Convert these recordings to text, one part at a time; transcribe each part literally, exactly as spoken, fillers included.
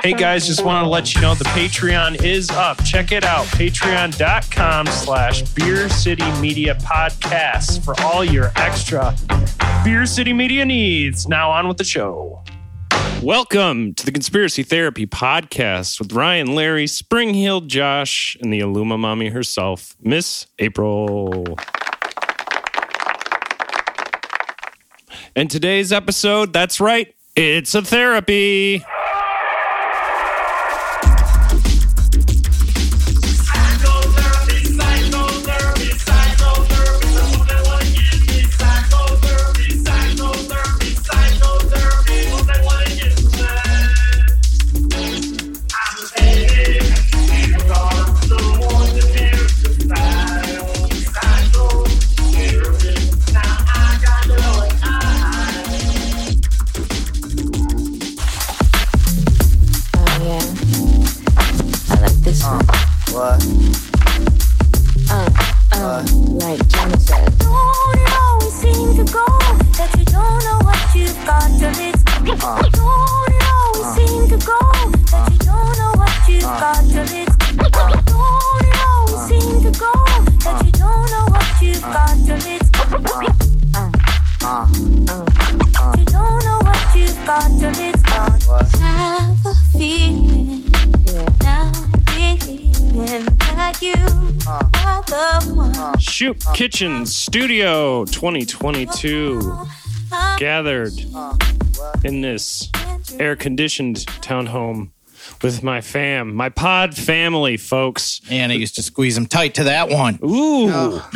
Hey guys, just wanted to let you know the Patreon is up. Check it out. Patreon.com slash Beer City Media Podcasts for all your extra Beer City Media needs. Now on with the show. Welcome to the Conspiracy Therapy Podcast with Ryan, Larry, Spring-Heeled Josh, and the Illuma Mommy herself, Miss April. And today's episode, that's right, it's a therapy. Shoot Kitchen Studio twenty twenty-two gathered in this air-conditioned townhome with my fam, my pod family, folks. And I used to squeeze them tight to that one. Ooh. Oh.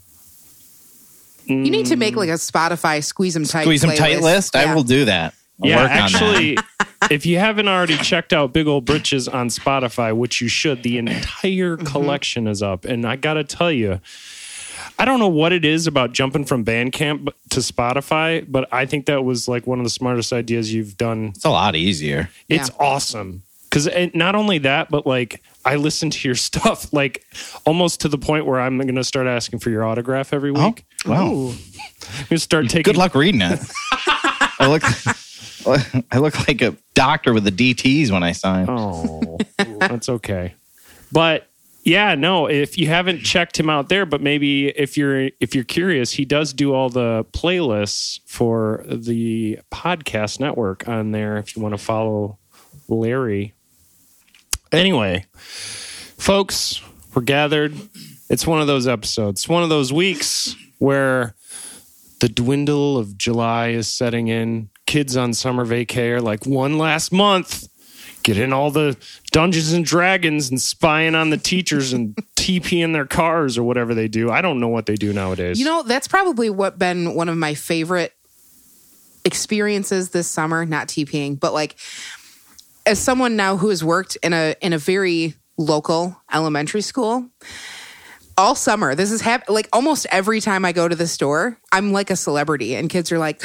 You need to make like a Spotify squeeze them tight Squeeze them playlist. tight list? Yeah. I will do that. I'll yeah, work actually, on that. If you haven't already checked out Big Ol' Britches on Spotify, which you should, the entire collection is up. And I got to tell you, I don't know what it is about jumping from Bandcamp to Spotify, but I think that was like one of the smartest ideas you've done. It's a lot easier. It's yeah. awesome. Because not only that, but like I listen to your stuff like almost to the point where I'm going to start asking for your autograph every week. Oh, wow. Ooh. I'm going to start taking. Good luck reading it. I look, I look like a doctor with the D Ts when I sign. Oh, that's okay. But yeah, no, if you haven't checked him out there, but maybe if you're if you're curious, he does do all the playlists for the podcast network on there if you want to follow Larry. Anyway, folks, we're gathered. It's one of those episodes, one of those weeks where the dwindle of July is setting in. Kids on summer vacay are like, one last month. Get in all the Dungeons and Dragons and spying on the teachers and T P in their cars or whatever they do. I don't know what they do nowadays. You know, that's probably what been one of my favorite experiences this summer, not TPing, but like as someone now who has worked in a in a very local elementary school all summer, this is hap- like almost every time I go to the store, I'm like a celebrity and kids are like,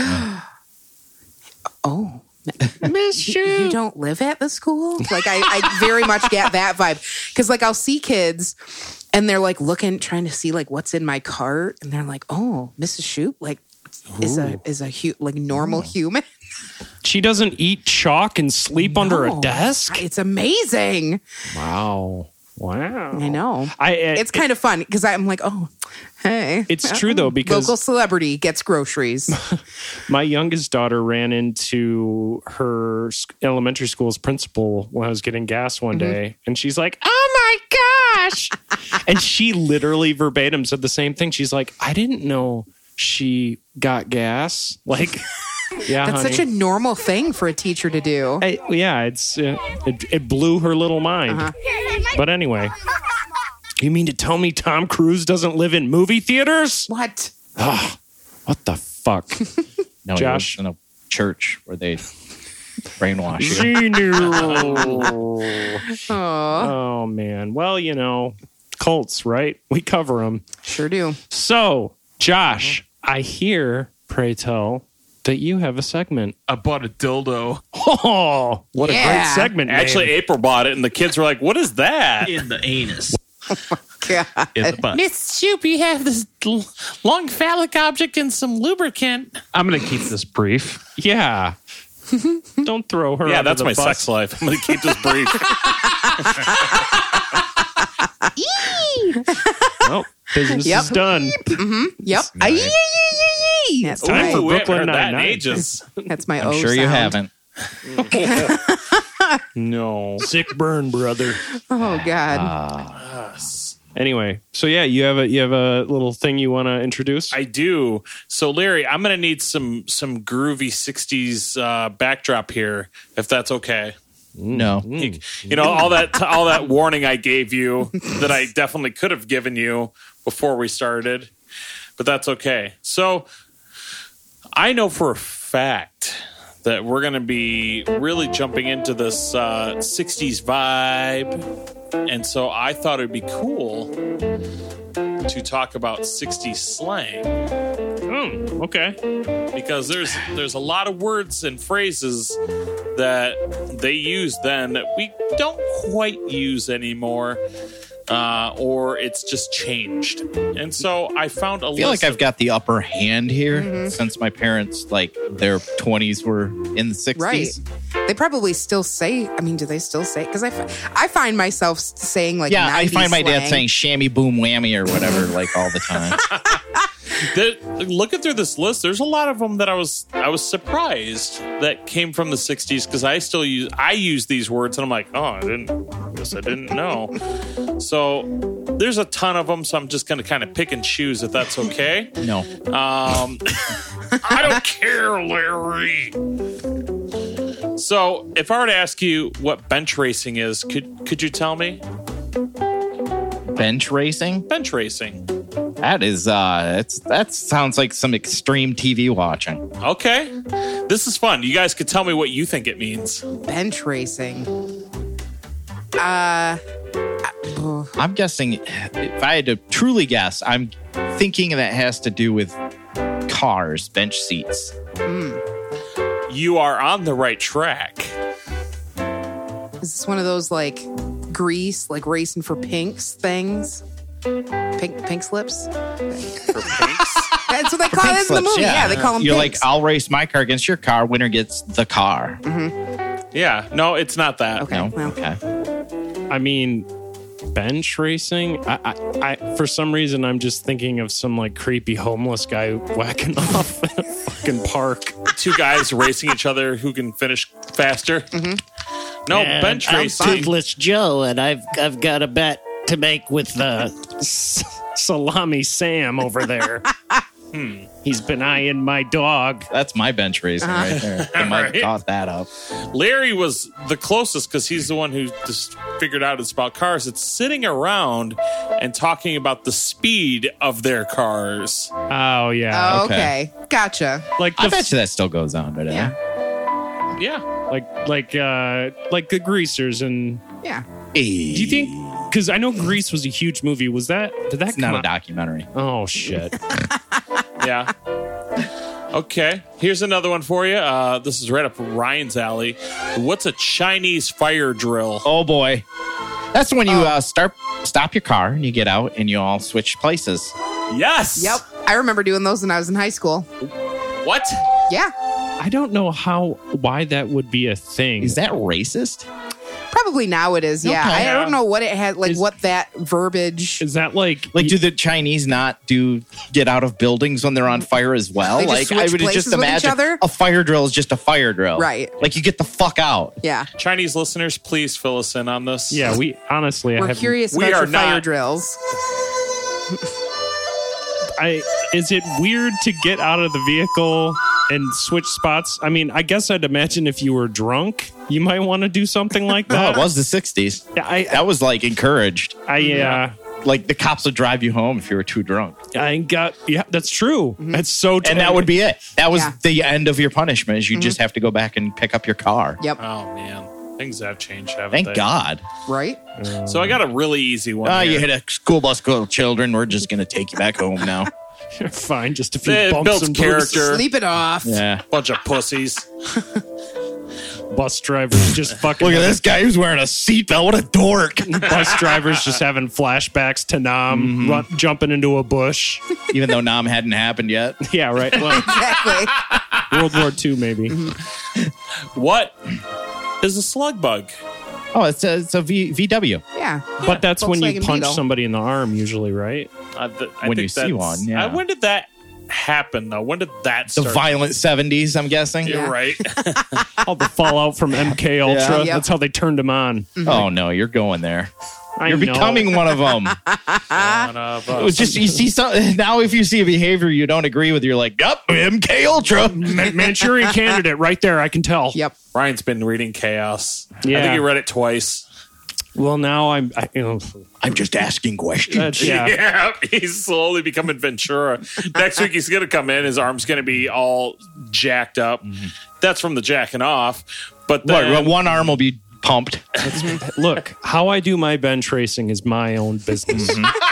oh, Miss you. you don't live at the school? Like I, I very much get that vibe. Because like I'll see kids and they're like looking, trying to see like what's in my cart. And they're like, oh, Missus Shoop, like is a is a hu- like normal Ooh. human. She doesn't eat chalk and sleep no, under a desk? It's amazing. Wow. Wow. I know. I, I it's kind of fun because I'm like, oh, hey. It's true, though, because local celebrity gets groceries. My youngest daughter ran into her elementary school's principal when I was getting gas one mm-hmm. day, and she's like, oh my gosh. And she literally verbatim said the same thing. She's like, I didn't know she got gas. Like, yeah, that's honey. such a normal thing for a teacher to do. I, yeah, it's uh, it, it blew her little mind. Uh-huh. But anyway, you mean to tell me Tom Cruise doesn't live in movie theaters? What? Oh, what the fuck? No, Josh, in a church where they brainwash you. She knew. Oh man. Well, you know, cults, right? We cover them. Sure do. So, Josh, I hear, pray tell, that you have a segment. I bought a dildo. Oh, what yeah. a great segment. Actually, name. April bought it, and the kids were like, what is that? In the anus. Oh, my God. In the butt. Miss Shoop, you have this long phallic object and some lubricant. I'm going to keep this brief. Yeah. Don't throw her. Yeah, under that's the my bus. sex life. I'm going to keep this brief. Well, business Yep. is done. Yep. Ay, ay, ay, ay, ay. That's Time my, for Ooh, we haven't Brooklyn heard that in Nine-Nine. ages. that's my I'm O sure you sound. haven't. No. Sick burn, brother. Oh God. Uh, Anyway, so yeah, you have a you have a little thing you want to introduce. I do. So, Larry, I'm going to need some some groovy sixties uh, backdrop here, if that's okay. no. You, you know, all that all that warning I gave you that I definitely could have given you before we started, but that's okay. So, I know for a fact that we're going to be really jumping into this uh, sixties vibe. And so I thought it'd be cool to talk about sixties slang oh, okay. because there's there's a lot of words and phrases that they used then that we don't quite use anymore, uh, or it's just changed. And so I found a I feel list like I've of- got the upper hand here Mm-hmm. since my parents, like their twenties were in the Right. sixties. They probably still say. I mean, do they still say? Because I, fi- I find myself saying like. Yeah, I find my nineties dad slang. saying shammy boom whammy or whatever like all the time. The- looking through this list, there's a lot of them that I was I was surprised that came from the sixties because I still use I use these words and I'm like, oh, I didn't I guess I didn't know. So there's a ton of them, so I'm just going to kind of pick and choose if that's okay. No. Um, I don't care, Larry. So if I were to ask you what bench racing is, could could you tell me? Bench racing? Bench racing. That is uh it's that sounds like some extreme T V watching. Okay. This is fun. You guys could tell me what you think it means. bench racing. Uh, oh, I'm guessing if I had to truly guess, I'm thinking that has to do with cars, bench seats. You are on the right track. is this one of those like grease, like racing for pinks things? Pink, pink slips. For pinks. That's what they call it in the Slips, movie. Yeah, they call them. You're pinks. like, I'll race my car against your car. Winner gets the car. Yeah. No, it's not that. Okay. No? Well. Okay. I mean, bench racing. I, I, I, for some reason, I'm just thinking of some like creepy homeless guy whacking off in a fucking park. Two guys racing each other who can finish faster. No, And bench I'm racing. Toothless Joe, and I've I've got a bet to make with the. Salami Sam over there. hmm. He's been eyeing my dog. That's my bench racing right there. I might have Right. caught that up. Larry was the closest because he's the one who just figured out it's about cars. It's sitting around and talking about the speed of their cars. Oh yeah, Oh, okay. okay. Gotcha. like the I bet you that still goes on today. Yeah. Yeah. like like uh like the greasers and. Yeah. Do you think? Because I know Grease was a huge movie. Was that? Did that It's come not a out? documentary. Oh shit! Yeah. Okay. Here's another one for you. Uh, this is right up Ryan's alley. What's a Chinese fire drill? Oh boy. That's when you uh, start stop your car and you get out and you all switch places. Yes. Yep. I remember doing those when I was in high school. What? Yeah. I don't know how why that would be a thing. Is that racist? Probably now it is. Yeah. Okay. I don't know what it had, like Is- what that verbiage. Is that like Like, do the Chinese not do get out of buildings when they're on fire as well? They just like, switch I would places just with each imagine other? a fire drill is just a fire drill, Right. Like, you get the fuck out. Yeah. Chinese listeners, please fill us in on this. Yeah, we honestly I We're have curious we about are your fire not- drills. I is it weird to get out of the vehicle and switch spots? I mean, I guess I'd imagine if you were drunk, you might want to do something like No, that. it was the sixties. Yeah, I That was like encouraged. I uh, Like, the cops would drive you home if you were too drunk. I got yeah, that's true. That's so And that would be it. That was Yeah. the end of your punishment, is you just have to go back and pick up your car. Yep. Oh, man. Things have changed, haven't Thank they? God. Right? So I got a really easy one. Oh, here. you hit a school bus full of children. We're just going to take you back home now. fine. Just a few It bumps builds and bruises. character. Sleep it off. Yeah. Bunch of pussies. Bus drivers just fucking. Look at this guy who's wearing a seatbelt. What a dork. Bus drivers just having flashbacks to Nam run, jumping into a bush. Even though Nam hadn't happened yet. Yeah, right. Well, Exactly. World War Two, maybe. What is a slug bug? Oh, it's a, it's a v, VW. Yeah. But that's when you Volkswagen punch Beetle. somebody in the arm, usually, right? Uh, th- I When think you see that's- one, yeah. Uh, when did that happen, though? When did that The start? violent seventies, I'm guessing. You're Yeah. right. All the fallout from M K Ultra. Yeah. Yep. That's how they turned him on. Oh, no, you're going there. I You're know. becoming one of them. One of It us. was just you see some now. If you see a behavior you don't agree with, you're like, "Yup, M K Ultra." Ma- Manchurian Candidate right there. I can tell. Yep. Ryan's been reading Chaos. I Yeah. think he read it twice. Well, now I'm. I, you know, I'm just asking questions. that's, yeah. Yeah, he's slowly becoming Ventura. Next week he's going to come in. His arm's going to be all jacked up. That's from the jacking off. But What, then, one arm will be pumped. Look, how I do my bench racing is my own business.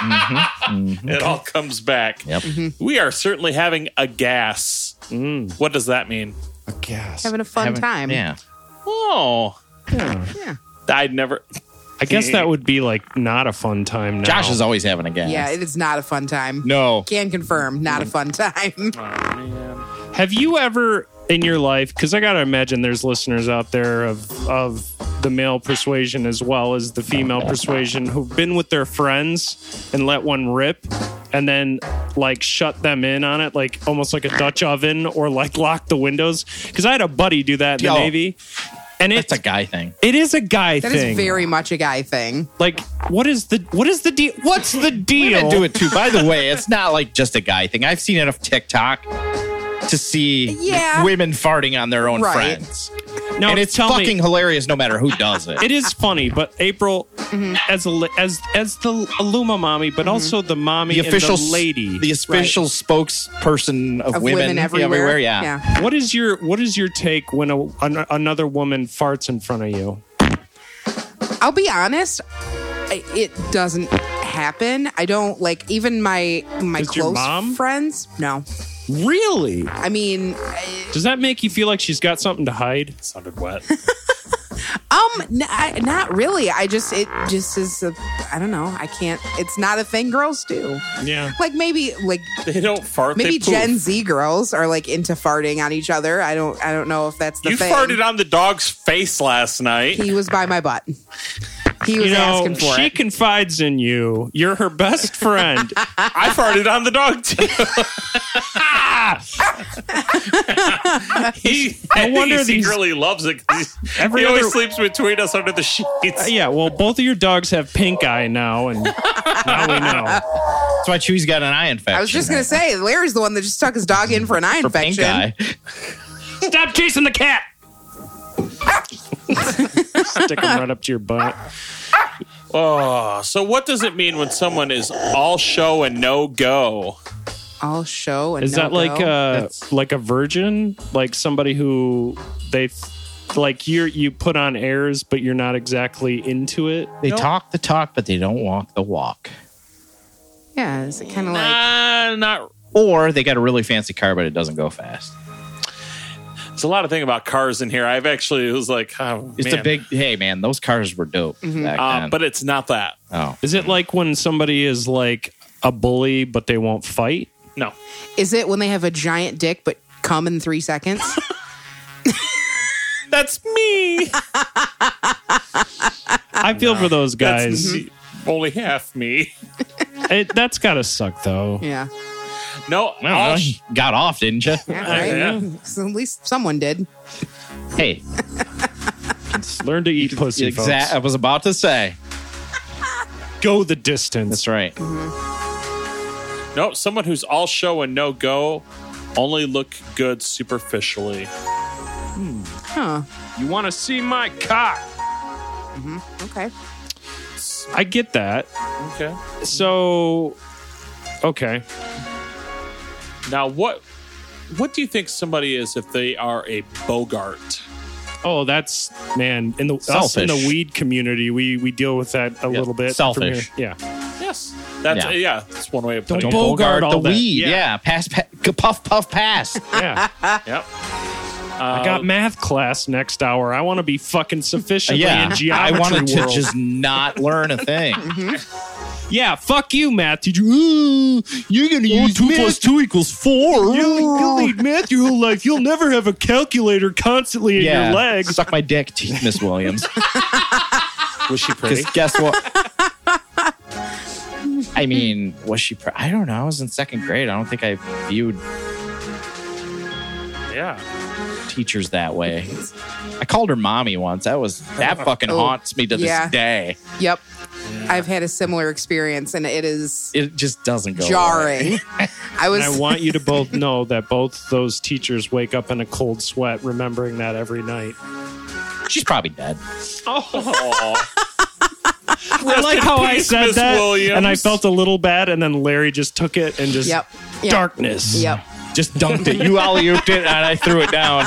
it all comes back. Yep. We are certainly having a gas. What does that mean? I guess. Having a fun Haven't- time. Yeah. Oh, Yeah. Yeah. I'd never. I guess that would be like not a fun time now. Josh is always having a gas. Yeah, it is not a fun time. No. Can confirm, not a fun time. Have you ever in your life, because I got to imagine there's listeners out there of of the male persuasion as well as the female persuasion who've been with their friends and let one rip and then like shut them in on it, like almost like a Dutch oven, or like lock the windows. Because I had a buddy do that in the Yo. Navy. And That's it's a guy thing. it is a guy That thing. is very much a guy thing. like what is the what is the deal? What's the deal? Women do it too. By the way, it's not like just a guy thing. I've seen enough TikTok to see Yeah. women farting on their own Right. friends. No, and it's tell me- fucking hilarious no matter who does it. It is funny, but April, as a li- as as the Illuma mommy, but also the mommy the official and the lady. the official spokesperson of, Of women, women everywhere. yeah. what is your what is your take when a, an, another woman farts in front of you? I'll be honest, I- it doesn't happen. I don't like even my my Does your close mom? friends. No, Really? I mean, I- Does that make you feel like she's got something to hide? Sounded wet. um, n- I- not really. I just it just is. A, I don't know. I can't. It's not a thing girls do. Yeah. Like maybe like They don't fart. maybe they poof. Gen Z girls are like into farting on each other. I don't. I don't know if that's the You thing. farted on the dog's face last night. He was by my butt. He was You know, asking for she it. confides in you. You're her best friend. I farted on the dog too. he, No wonder he these- secretly loves it. 'Cause he Every he always other- sleeps between us under the sheets. yeah, well, both of your dogs have pink eye now, and now we know. That's why Chewie's got an eye infection. I was just gonna say, Larry's the one that just took his dog in for an eye for pink infection. eye. Stop chasing the cat. Stick him right up to your butt. Oh, so what does it mean when someone is all show and no go? All show and Is no that like go. a That's- like a virgin, like somebody who they like you you put on airs, but you're not exactly into it? They Nope. talk the talk, but they don't walk the walk. Yeah, is it kind of like Nah, not. Or they got a really fancy car, but it doesn't go fast. There's a lot of thing about cars in here. I've actually it was like, oh, It's man. a big, hey man, those cars were dope back Uh, then. but it's not that. oh, Is it like when somebody is like a bully, but they won't fight? No. is it when they have a giant dick but come in three seconds? That's me. I feel for those guys. That's only half me. It, that's gotta suck, though. Yeah, No, I don't all know. sh- You got off, didn't you? yeah, right. Yeah. So at least someone did. Hey, Learn to eat pussy, exact. I folks. was about to say. Go the distance. That's right. no, someone who's all show and no go, only look good superficially. Huh. You want to see my cock? Okay. I get that. Okay. So, okay. Now, what what do you think somebody is if they are a Bogart? Oh, that's man. In the us in the Selfish. weed community, we we deal with that a little bit. from selfish. here. Yeah. Yes, that's Yeah. yeah. That's one way of putting Don't it. Bogart all the that. weed. Yeah. Yeah, pass, pa- puff, puff, pass. Yeah. Yep. I got math class next hour. I want to be fucking sufficiently yeah, in I geometry wanted to world. just not learn a thing. Yeah, fuck you, math teacher. Ooh, you're gonna use two math. plus two equals four. You'll, you'll need math your whole life. You'll never have a calculator constantly in Yeah, your legs. suck my dick, Miss Williams. Was she pretty? Because guess what? I mean, was she? Pre- I don't know. I was in second grade. I don't think I viewed Yeah. teachers that way. I called her mommy once. That was that fucking Oh, haunts me to this yeah. day. Yep. I've had a similar experience, and it is It just doesn't go away. jarring. I was. And I want you to both know that both those teachers wake up in a cold sweat remembering that every night. She's probably dead. Oh. I like how I peace, said Miss that, Williams. and I felt a little bad, and then Larry just took it and just Yep. Yep. darkness. Yep. Just dunked it. You alley-ooped it, and I threw it down.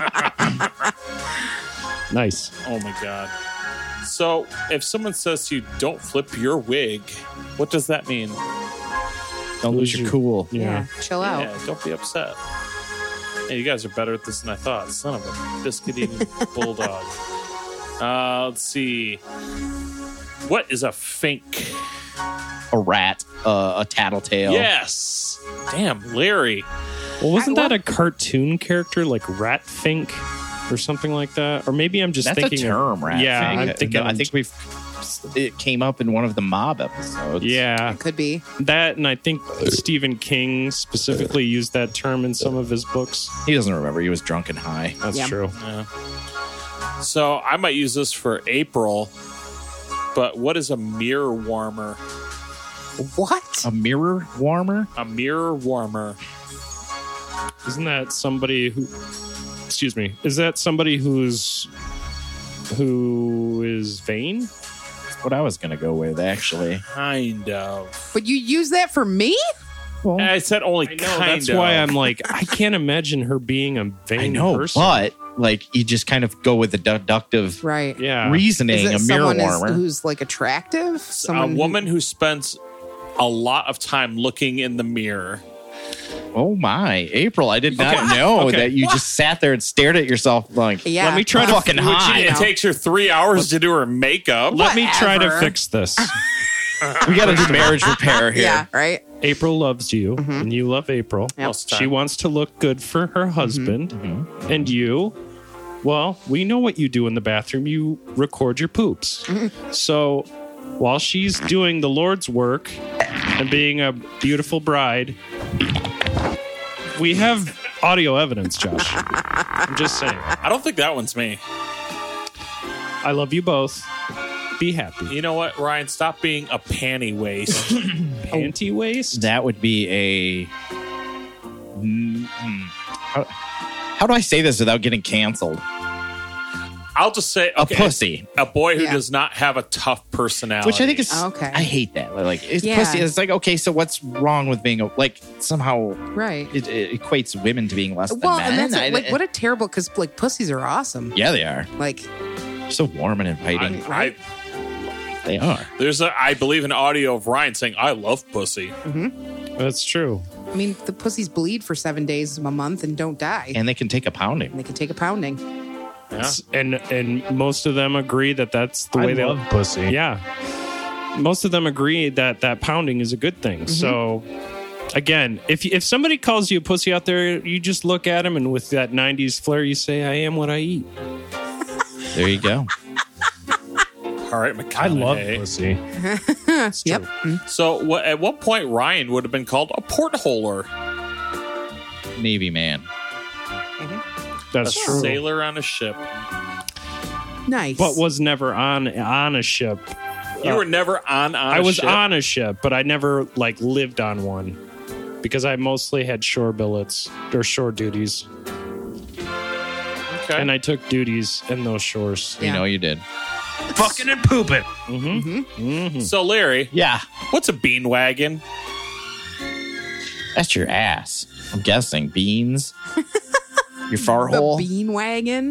Nice. Oh my god. So, if someone says to you, "Don't flip your wig," what does that mean? Don't lose your cool. Yeah. Yeah. Chill out. Yeah, don't be upset. Hey, you guys are better at this than I thought. Son of a biscuit eating bulldog. Uh, let's see. What is a fink? A rat, uh, a tattletale. Yes. Damn, Larry. Well, wasn't I- that a cartoon character like Ratfink or something like that? Or maybe I'm just That's thinking a term, rat. Yeah, fink. I'm thinking. No, I think we've. It came up in one of the Mob episodes. Yeah, Could be. that, and I think Stephen King specifically used that term in some of his books. He doesn't remember. He was drunk and high. That's Yeah. true. So I might use this for April. But what is a mirror warmer? What? A mirror warmer? A mirror warmer. Isn't that somebody who? Excuse me. Is that somebody who's who is vain? That's what I was going to go with, actually. Kind of. But you use that for me? Well, I said only I know. kind That's of. why I'm like, I can't imagine her being a vain I know, person. but like you just kind of go with the deductive Right. yeah, reasoning. Is it A mirror someone is- warmer. who's like attractive? a Someone who- woman who spends a lot of time looking in the mirror. Oh my, April! I did not know Okay. that you just sat there and stared at yourself like, Yeah. Let me try to- fucking Well, hot. It takes her three hours to do her makeup. Let me try to Whatever. fix this. We got to do marriage repair here. Yeah. Right. April loves you, Mm-hmm. and you love April. Yep. Most time. She wants to look good for her husband, Mm-hmm. and you. Well, we know what you do in the bathroom. You record your poops. Mm-hmm. So while she's doing the Lord's work and being a beautiful bride, we have audio evidence, Josh. I'm just saying. I don't think that one's me. I love you both. Be happy. You know what, Ryan? Stop being a panty waist. Panty waist? That would be a. Mm, mm. How, how do I say this without getting canceled? I'll just say A okay, pussy. A boy who Yeah. does not have a tough personality. Which I think is. Okay. I hate that. Like, it's Yeah. pussy. It's like, okay, so what's wrong with being a. Like, somehow Right. it, it equates women to being less than Well, men. and that's I- like what a terrible because like pussies are awesome. Yeah, they are. Like So warm and inviting. I, I, they are. there's a, I believe, an audio of Ryan saying, "I love pussy." That's true. I mean, the pussies bleed for seven days a month and don't die. And they can take a pounding. They can take a pounding. Yeah. And and most of them agree that that's the I way they love pussy. Yeah. Most of them agree that that pounding is a good thing. So again, if if somebody calls you a pussy out there, you just look at them and with that nineties flair you say, "I am what I eat." There you go. All right, McConaughey. I love pussy. Yep. So, what, at what point Ryan would have been called a portholer, Navy man. That's a true. sailor on a ship? Nice. But was never on on a ship. You Uh, were never on. on I a was ship. on a ship, but I never like lived on one because I mostly had shore billets or shore duties, Okay. and I took duties in those shores. You Yeah. know you did. Fucking and pooping. so, Larry, Yeah. what's a bean wagon? That's your ass. I'm guessing. Beans. Your far the hole. bean wagon.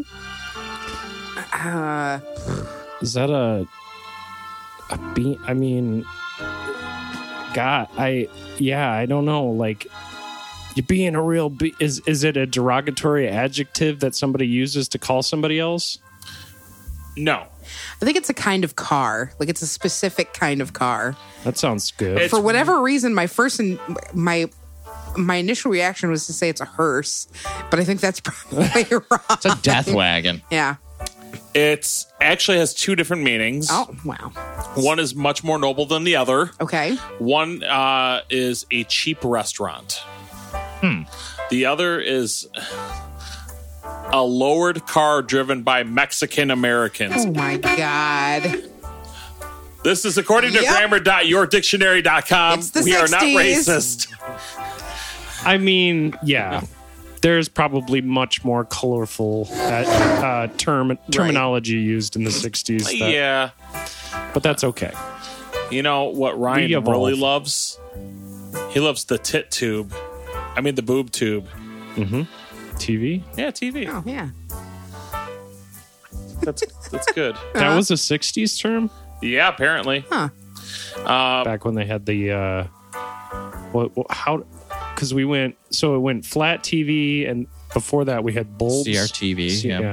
Uh, Is that a a bean? I mean, God, I yeah, I don't know. Like, you being a real be- is is it a derogatory adjective that somebody uses to call somebody else? No. I think it's a kind of car. Like it's a specific kind of car. That sounds good. It's- For whatever reason, my first and my my initial reaction was to say it's a hearse, but I think that's probably wrong. It's a death wagon. Yeah. It's actually has two different meanings. Oh wow. One is much more noble than the other. Okay. One uh, is a cheap restaurant. Hmm. The other is a lowered car driven by Mexican Americans. Oh my God. This is according to Yep. grammar dot your dictionary dot com. It's the We are not sixties. racist. I mean, yeah. There's probably much more colorful uh, uh, term terminology used in the sixties. That, Yeah. But that's okay. You know what We Ryan evolve. really loves? He loves the tit tube. I mean the boob tube. T V? Yeah, T V. Oh yeah. That's that's good. That was a sixties term? Yeah, apparently. Huh. Back when they had the... Uh, what, what, how... Because we went... So it went flat T V, and before that we had bulbs. C R T V. C- yeah.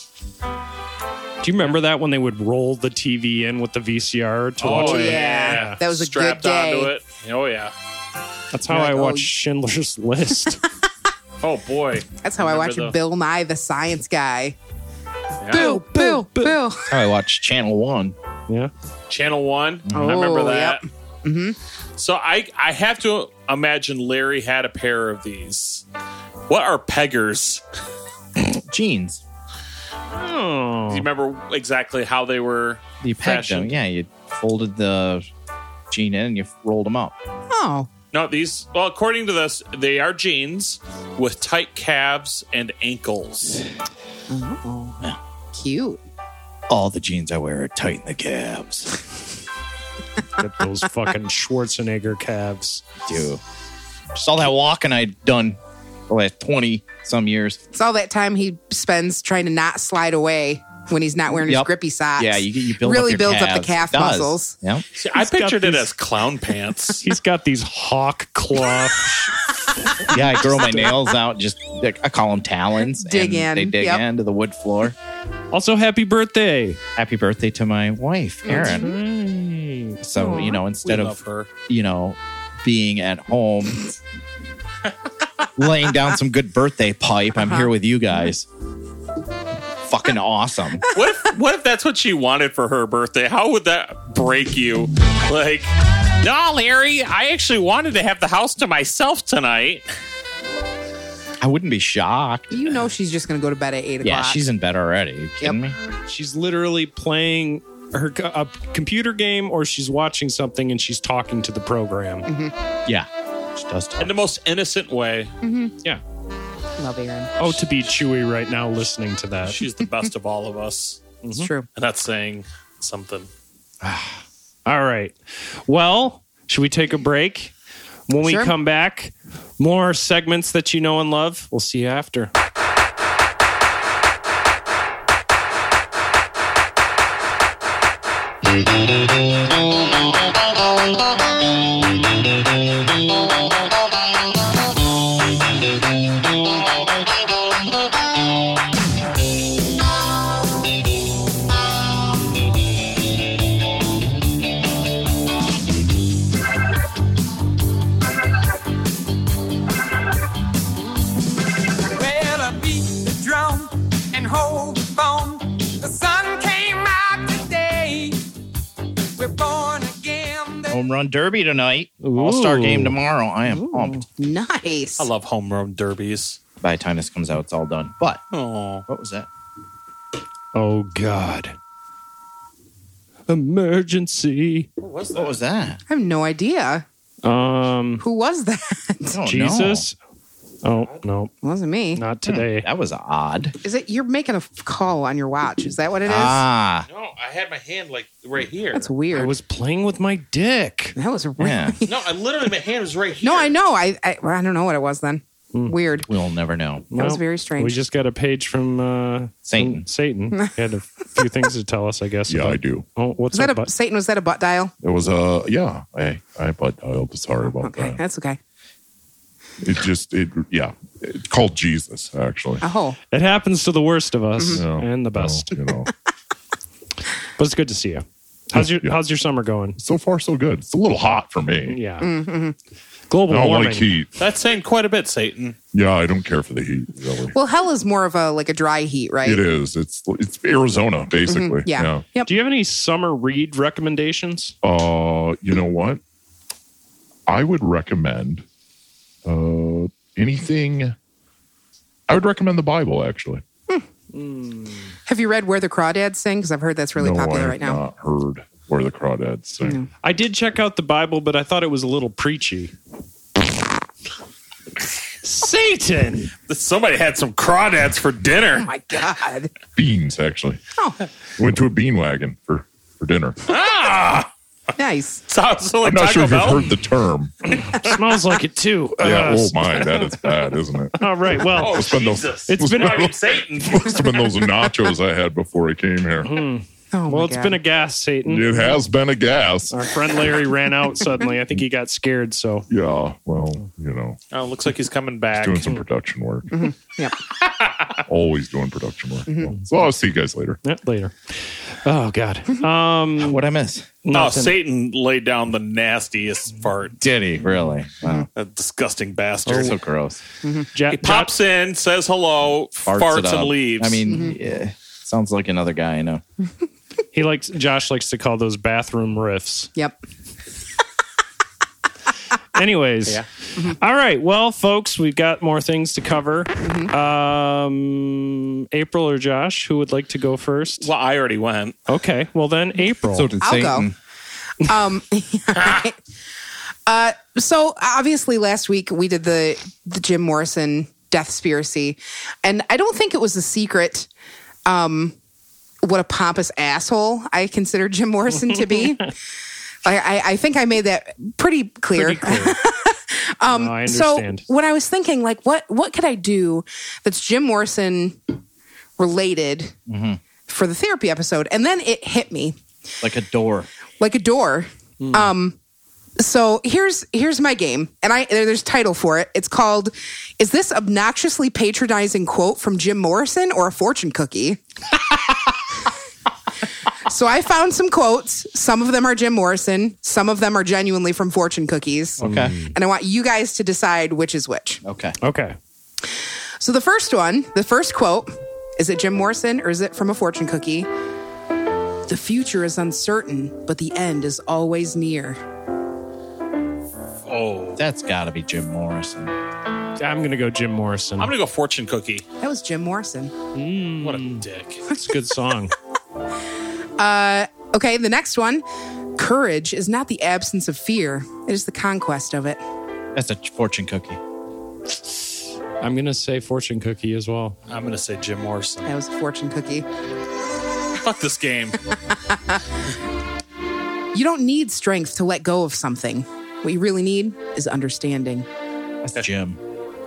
yeah. Do you remember that when they would roll the T V in with the V C R to watch Oh it? yeah. That was a Strapped good day. onto it. Oh yeah. That's how You're I like, watched oh. Schindler's List. Oh boy. That's how I Remember watch the- Bill Nye the Science Guy. Yeah. Bill, Bill, Bill. That's how I watched Channel One. Yeah. Channel One. Oh, I remember that. yep. Mm-hmm. So I I have to imagine Larry had a pair of these. What are peggers? Jeans. Oh. Do you remember exactly how they were You pegged them. fashioned? Yeah, you folded the jean in and you rolled them up. Oh. No, these. Well, according to this, they are jeans with tight calves and ankles. Oh. Cute. All the jeans I wear are tight in the calves. Get those fucking Schwarzenegger calves. Dude. Just all that walking I'd done the last twenty some years. It's all that time he spends trying to not slide away when he's not wearing Yep. his grippy socks. Yeah, you, you build really up your builds up the calves. calf It does. muscles. Yep. See, I He's got pictured it these- as clown pants. He's got these hawk claw. Yeah, I grow my nails out. Just I call them talons. Dig and in. They dig Yep. into the wood floor. Also, happy birthday. Happy birthday to my wife, Erin. Right. So, you know, we instead love of, her. you know, being at home, laying down some good birthday pipe, I'm here with you guys. Fucking awesome. What if what if that's what she wanted for her birthday? How would that break you? Like, no, Larry, I actually wanted to have the house to myself tonight. I wouldn't be shocked. You know she's just going to go to bed at eight Yeah, o'clock. she's in bed already. Are you kidding me? She's literally playing her co- a computer game, or she's watching something and she's talking to the program. Yeah. She does talk. In the most innocent way. Yeah. Love Aaron. Oh, to be Chewy right now listening to that. She's the best of all of us. It's true. And that's saying something. All right. Well, should we take a break? When we Sure. come back, more segments that you know and love. We'll see you after. Well, I beat the drum and hold the phone. The sun came out today. We're born again. The Home Run Derby tonight. Ooh. All-Star game tomorrow. I am pumped. Nice. I love home run derbies. By the time this comes out, it's all done. But Oh. what was that? Oh, God. Emergency. What was that? I have no idea. Um, Who was that? Oh, Jesus. Oh, no, It wasn't me. not no. today. That was odd. Is it you're making a f- call on your watch? Is that what it is? Ah. No, I had my hand like right here. That's I weird. was playing with my dick. that was really. Yeah. No, I literally my hand was right here. No, I know. I, I I don't know what it was then. Weird. We'll never know. That was Well, very strange. We just got a page from uh, Satan. from Satan. He had a few things to tell us, I guess. Yeah, about- I do. Oh, what's was that up, a bud? Satan? Was that a butt dial? It was uh yeah, I I butt dialed. Sorry about Okay, that. that's okay. It just it yeah. It's called Jesus actually. Oh, It happens to the worst of us Yeah, and the best. well, you know. But it's good to see you. How's your Yeah. How's your summer going? So far, so good. It's a little hot for me. Yeah. Mm-hmm. Global I don't warming. like heat. That's saying quite a bit, Satan. Yeah, I don't care for the heat, really. Well, hell is more of a like a dry heat, right? It is. It's it's Arizona, basically. Yeah. yeah. Yep. Do you have any summer read recommendations? Uh, you know what? I would recommend uh, anything. I would recommend the Bible, actually. Have you read Where the Crawdads Sing? Because I've heard that's really no, popular I have right now. not heard Where the Crawdads Sing. I did check out the Bible, but I thought it was a little preachy. Satan! Somebody had some crawdads for dinner. Oh my God. Beans, actually. Oh, Went to a bean wagon for, for dinner. nice. Sounds like I'm not Taco sure if you've Bell. heard the term. Smells like it too. Yeah, Uh, oh my, that is bad, isn't it? all right. Well, Oh, been those- Jesus. it's been I mean, Satan. Must have been those nachos I had before I came here. Oh, well, my it's God. been a gas, Satan. It has been a gas. Our friend Larry ran out suddenly. I think he got scared. So Yeah, well, you know, Oh, looks like he's coming back. doing some production work. Yep. Always doing production work. Well, so I'll see you guys later. yeah, later. Oh God. Um, What I miss? Oh, nothing. Satan laid down the nastiest fart. Did he really? Wow, A disgusting bastard. Oh. so gross. Ja- He pops in, says hello, Farts, farts, it up. and leaves. I mean, yeah, sounds like another guy I know. He likes. Josh likes to call those bathroom riffs. Yep. Anyways, Yeah. all right. Well, folks, we've got more things to cover. Um, April or Josh, who would like to go first? well, I already went. Okay. Well, then April. So did I'll go. Satan. Um, uh, so obviously last week we did the the Jim Morrison Deathspiracy, and I don't think it was a secret. Um, what a pompous asshole I consider Jim Morrison to be. I, I, I think I made that pretty clear. Pretty clear. um, no, I So understand. when I was thinking, like, what what could I do that's Jim Morrison related for the therapy episode, and then it hit me Like a door. like a door. Um, so here's here's my game, and I there's a title for it. It's called "Is this obnoxiously patronizing quote from Jim Morrison or a fortune cookie?" So I found some quotes. Some of them are Jim Morrison. Some of them are genuinely from fortune cookies. Okay. And I want you guys to decide which is which. Okay. Okay. So the first one, the first quote, is it Jim Morrison or is it from a fortune cookie? The future is uncertain, but the end is always near. Oh, That's got to be Jim Morrison. I'm going to go Jim Morrison. I'm going to go fortune cookie. That was Jim Morrison. What a dick. It's a good song. Okay, the next one. Courage is not the absence of fear. It is the conquest of it. That's a fortune cookie. I'm going to say fortune cookie as well. I'm going to say Jim Morrison. That was a fortune cookie. Fuck this game. You don't need strength to let go of something. What you really need is understanding. That's Jim.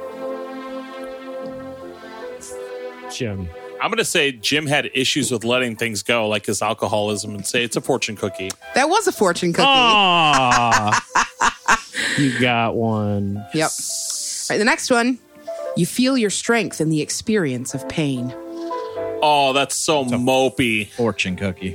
Jim. I'm going to say Jim had issues with letting things go, like his alcoholism, and say it's a fortune cookie. That was a fortune cookie. Aw. You got one. Yep. All right, the next one. You feel your strength in the experience of pain. Oh, that's so mopey. Fortune cookie.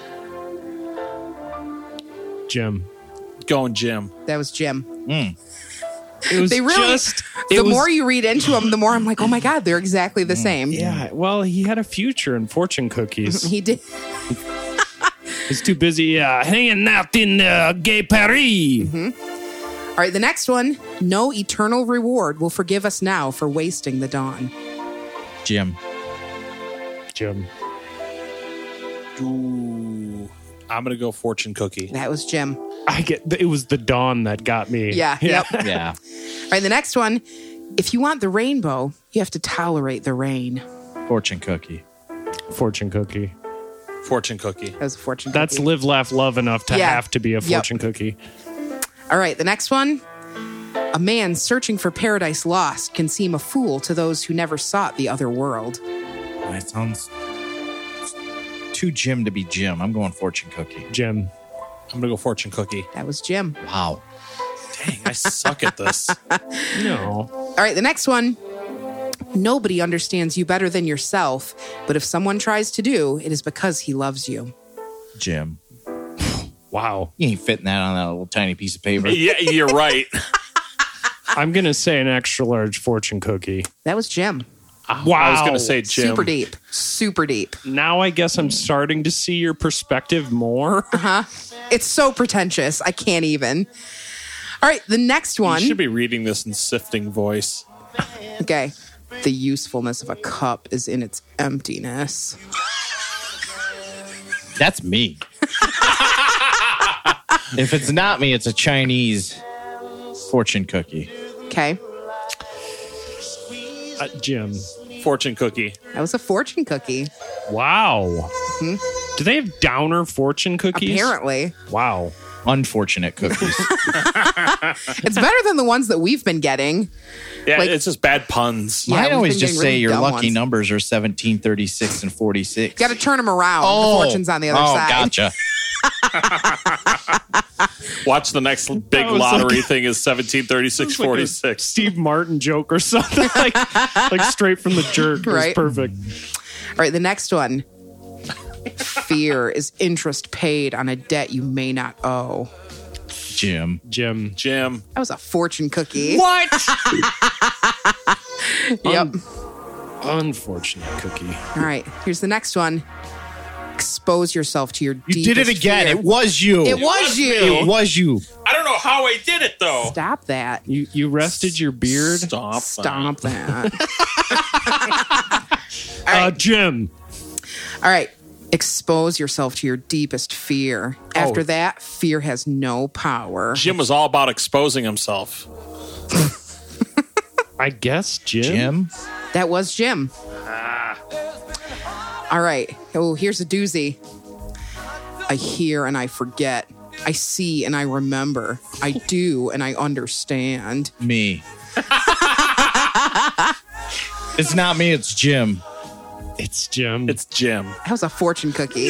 Jim. Going Jim. That was Jim. It was They really, just. the it was- more you read into them, the more I'm like, oh my God, they're exactly the same. Yeah, well, he had a future in fortune cookies. He did. He's too busy uh, hanging out in uh, Gay Paris. All right, the next one. No eternal reward will forgive us now for wasting the dawn. Jim. Jim. Ooh. I'm going to go fortune cookie. That was Jim. I get. It was the dawn that got me. Yeah. Yep. Yeah. All right, the next one. If you want the rainbow, you have to tolerate the rain. Fortune cookie. Fortune cookie. Fortune cookie. That was a fortune That's cookie. live, laugh, love enough to Yeah. have to be a Yep. fortune cookie. All right, the next one. A man searching for paradise lost can seem a fool to those who never sought the other world. That sounds too Jim to be Jim. I'm going fortune cookie. Jim. I'm going to go fortune cookie. That was Jim. Wow. Dang, I suck at this. No. All right, the next one. Nobody understands you better than yourself, but if someone tries to do, it is because he loves you. Jim. Wow. You ain't fitting that on that little tiny piece of paper. Yeah, you're right. I'm going to say an extra large fortune cookie. That was Jim. Wow. I was going to say Jim. Super deep. Super deep. Now I guess I'm starting to see your perspective more. Uh-huh. It's so pretentious. I can't even. All right, the next one. You should be reading this in sifting voice. Okay. The usefulness of a cup is in its emptiness. That's me. If it's not me, it's a Chinese fortune cookie. Okay. Uh, Jim. Fortune cookie. That was a fortune cookie. Wow. Hmm? Do they have downer fortune cookies? Apparently. Wow. Unfortunate cookies. It's better than the ones that we've been getting. Yeah, Like- it's just bad puns. Yeah, I we've always been just getting say really your dumb lucky ones. numbers are seventeen, thirty-six, and forty-six. Got to turn them around. The fortune's on the other oh, side. Gotcha. Watch the next big That was lottery like- thing is seventeen, thirty-six, Like a forty-six. Steve Martin joke or something. like, like straight from the jerk. It was Right. perfect. All right, the next one. Fear is interest paid on a debt you may not owe. Jim. Jim. Jim. That was a fortune cookie. What? Yep. Unfortunate cookie. All right, here's the next one. Expose yourself to your You did it deepest again. fear. It was you. It was you. It was you. I don't know how I did it, though. Stop that. You you rested your beard? Stop. Stop that. Uh, Jim. All right. Expose yourself to your deepest fear. After Oh. that, fear has no power. Jim was all about exposing himself. I guess Jim. Jim. That was Jim. All right. Oh, here's a doozy. I hear and I forget. I see and I remember. I do and I understand. Me. It's not me. It's Jim. It's Jim. It's Jim. That was a fortune cookie.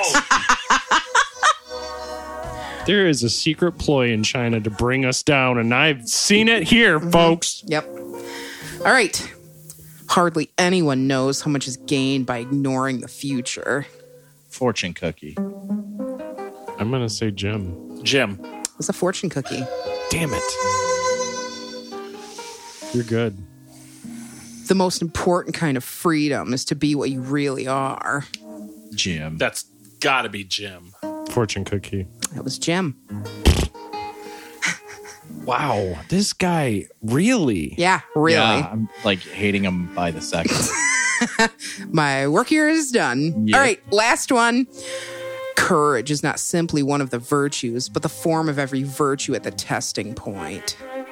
There is a secret ploy in China to bring us down, and I've seen it here, folks. Yep. All right. Hardly anyone knows how much is gained by ignoring the future. Fortune cookie. I'm going to say Jim. Jim. It was a fortune cookie. Damn it. You're good. The most important kind of freedom is to be what you really are. Jim. That's got to be Jim. Fortune cookie. That was Jim. Wow. This guy, really? Yeah, really. Yeah, I'm like hating him by the second. My work here is done. Yeah. All right, last one. Courage is not simply one of the virtues, but the form of every virtue at the testing point.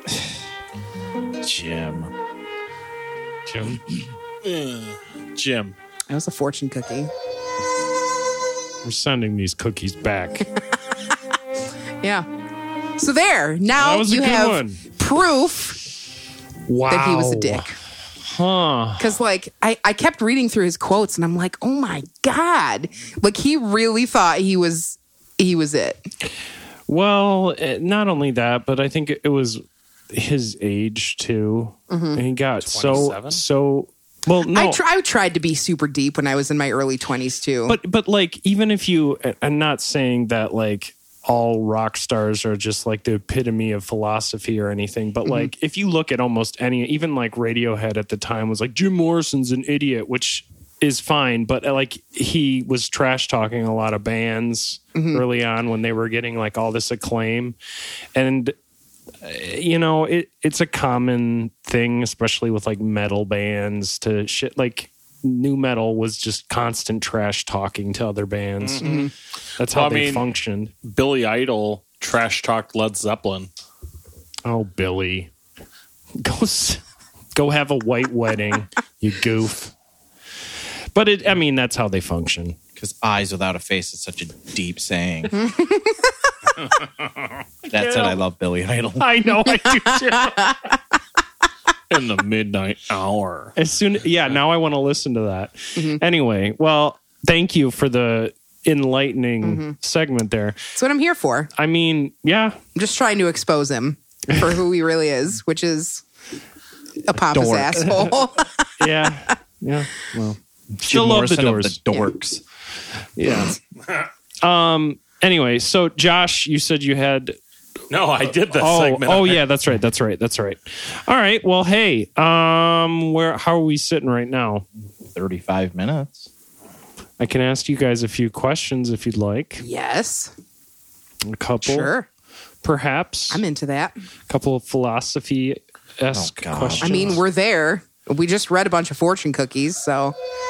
Jim. Jim. Jim. That was a fortune cookie. We're sending these cookies back. Yeah. So there. Now That was a you good have one. proof Wow. that he was a dick. Huh. Because, like, I, I kept reading through his quotes, and I'm like, oh my God. Like, he really thought he was he was it. Well, eh, not only that, but I think it was his age too. And he got so twenty-seven? so. Well, no, I, tr- I tried to be super deep when I was in my early twenties, too. but but like even if you, I'm not saying that like all rock stars are just like the epitome of philosophy or anything. But like if you look at almost any, even like Radiohead at the time was like Jim Morrison's an idiot, which is fine. But uh, like he was trash talking a lot of bands early on when they were getting like all this acclaim, and you know, it it's a common thing, especially with like metal bands to shit. Like new metal was just constant trash talking to other bands. That's how Well, I they mean- functioned. Billy Idol trash talked Led Zeppelin. Oh, Billy, go s- go have a white wedding, you goof. But it, I mean, that's how they function. Because eyes without a face is such a deep saying. That's it. I love Billy Idol. I know, I do too. In the midnight hour. As soon, yeah. Now I want to listen to that. Anyway, well, thank you for the enlightening segment there. That's what I'm here for. I mean, yeah, I'm just trying to expose him for who he really is, which is a pompous Dork. asshole. yeah, yeah. Well, Jim still love the Morrison of Doors. the dorks. Yeah. Um. Anyway, so Josh, you said you had. No, I did the Oh, segment. oh yeah, that's right. That's right. That's right. All right. Well, hey, um, where how are we sitting right now? thirty-five minutes. I can ask you guys a few questions if you'd like. Yes. A couple, Sure. perhaps. I'm into that. A couple of philosophy esque Oh, God. questions. I mean, we're there. We just read a bunch of fortune cookies, so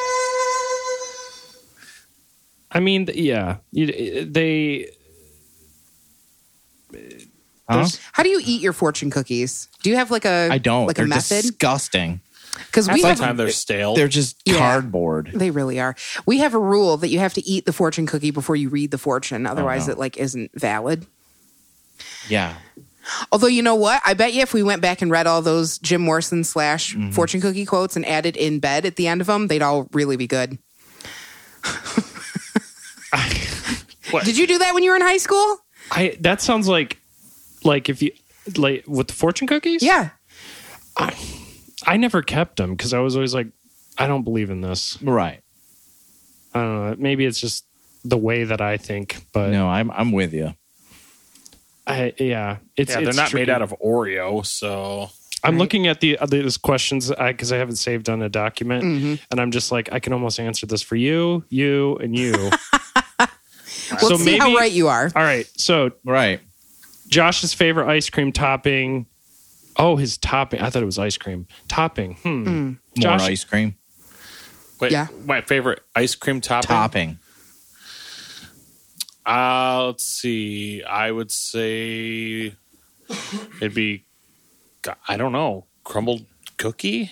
I mean, yeah, you, they. Huh? There's- how do you eat your fortune cookies? Do you have like a I don't. like They're a method? disgusting. Because we Half have the time they're stale. They're just Yeah. cardboard. they really are. We have a rule that you have to eat the fortune cookie before you read the fortune, otherwise no. it like isn't valid. Yeah. Although you know what, I bet you if we went back and read all those Jim Morrison slash Mm-hmm. fortune cookie quotes and added in bed at the end of them, they'd all really be good. What? Did you do that when you were in high school? I that sounds like like if you like with the fortune cookies. Yeah. I never kept them because I was always like, I don't believe in this. Right. I don't know. Maybe it's just the way that I think, but No, I'm I'm with you. I yeah, it's yeah, they're it's not tricky. made out of Oreo, so I'm Right. looking at the these questions because I, I haven't saved on a document, Mm-hmm. and I'm just like I can almost answer this for you, you, and you. We'll So see how maybe- right you are. All right, so Right. Josh's favorite ice cream topping. Oh, his topping. I thought it was ice cream topping. Hmm. More Josh, ice cream. wait, Yeah. my favorite ice cream topping. Topping. Uh, let's see. I would say it'd be, I don't know, crumbled cookie.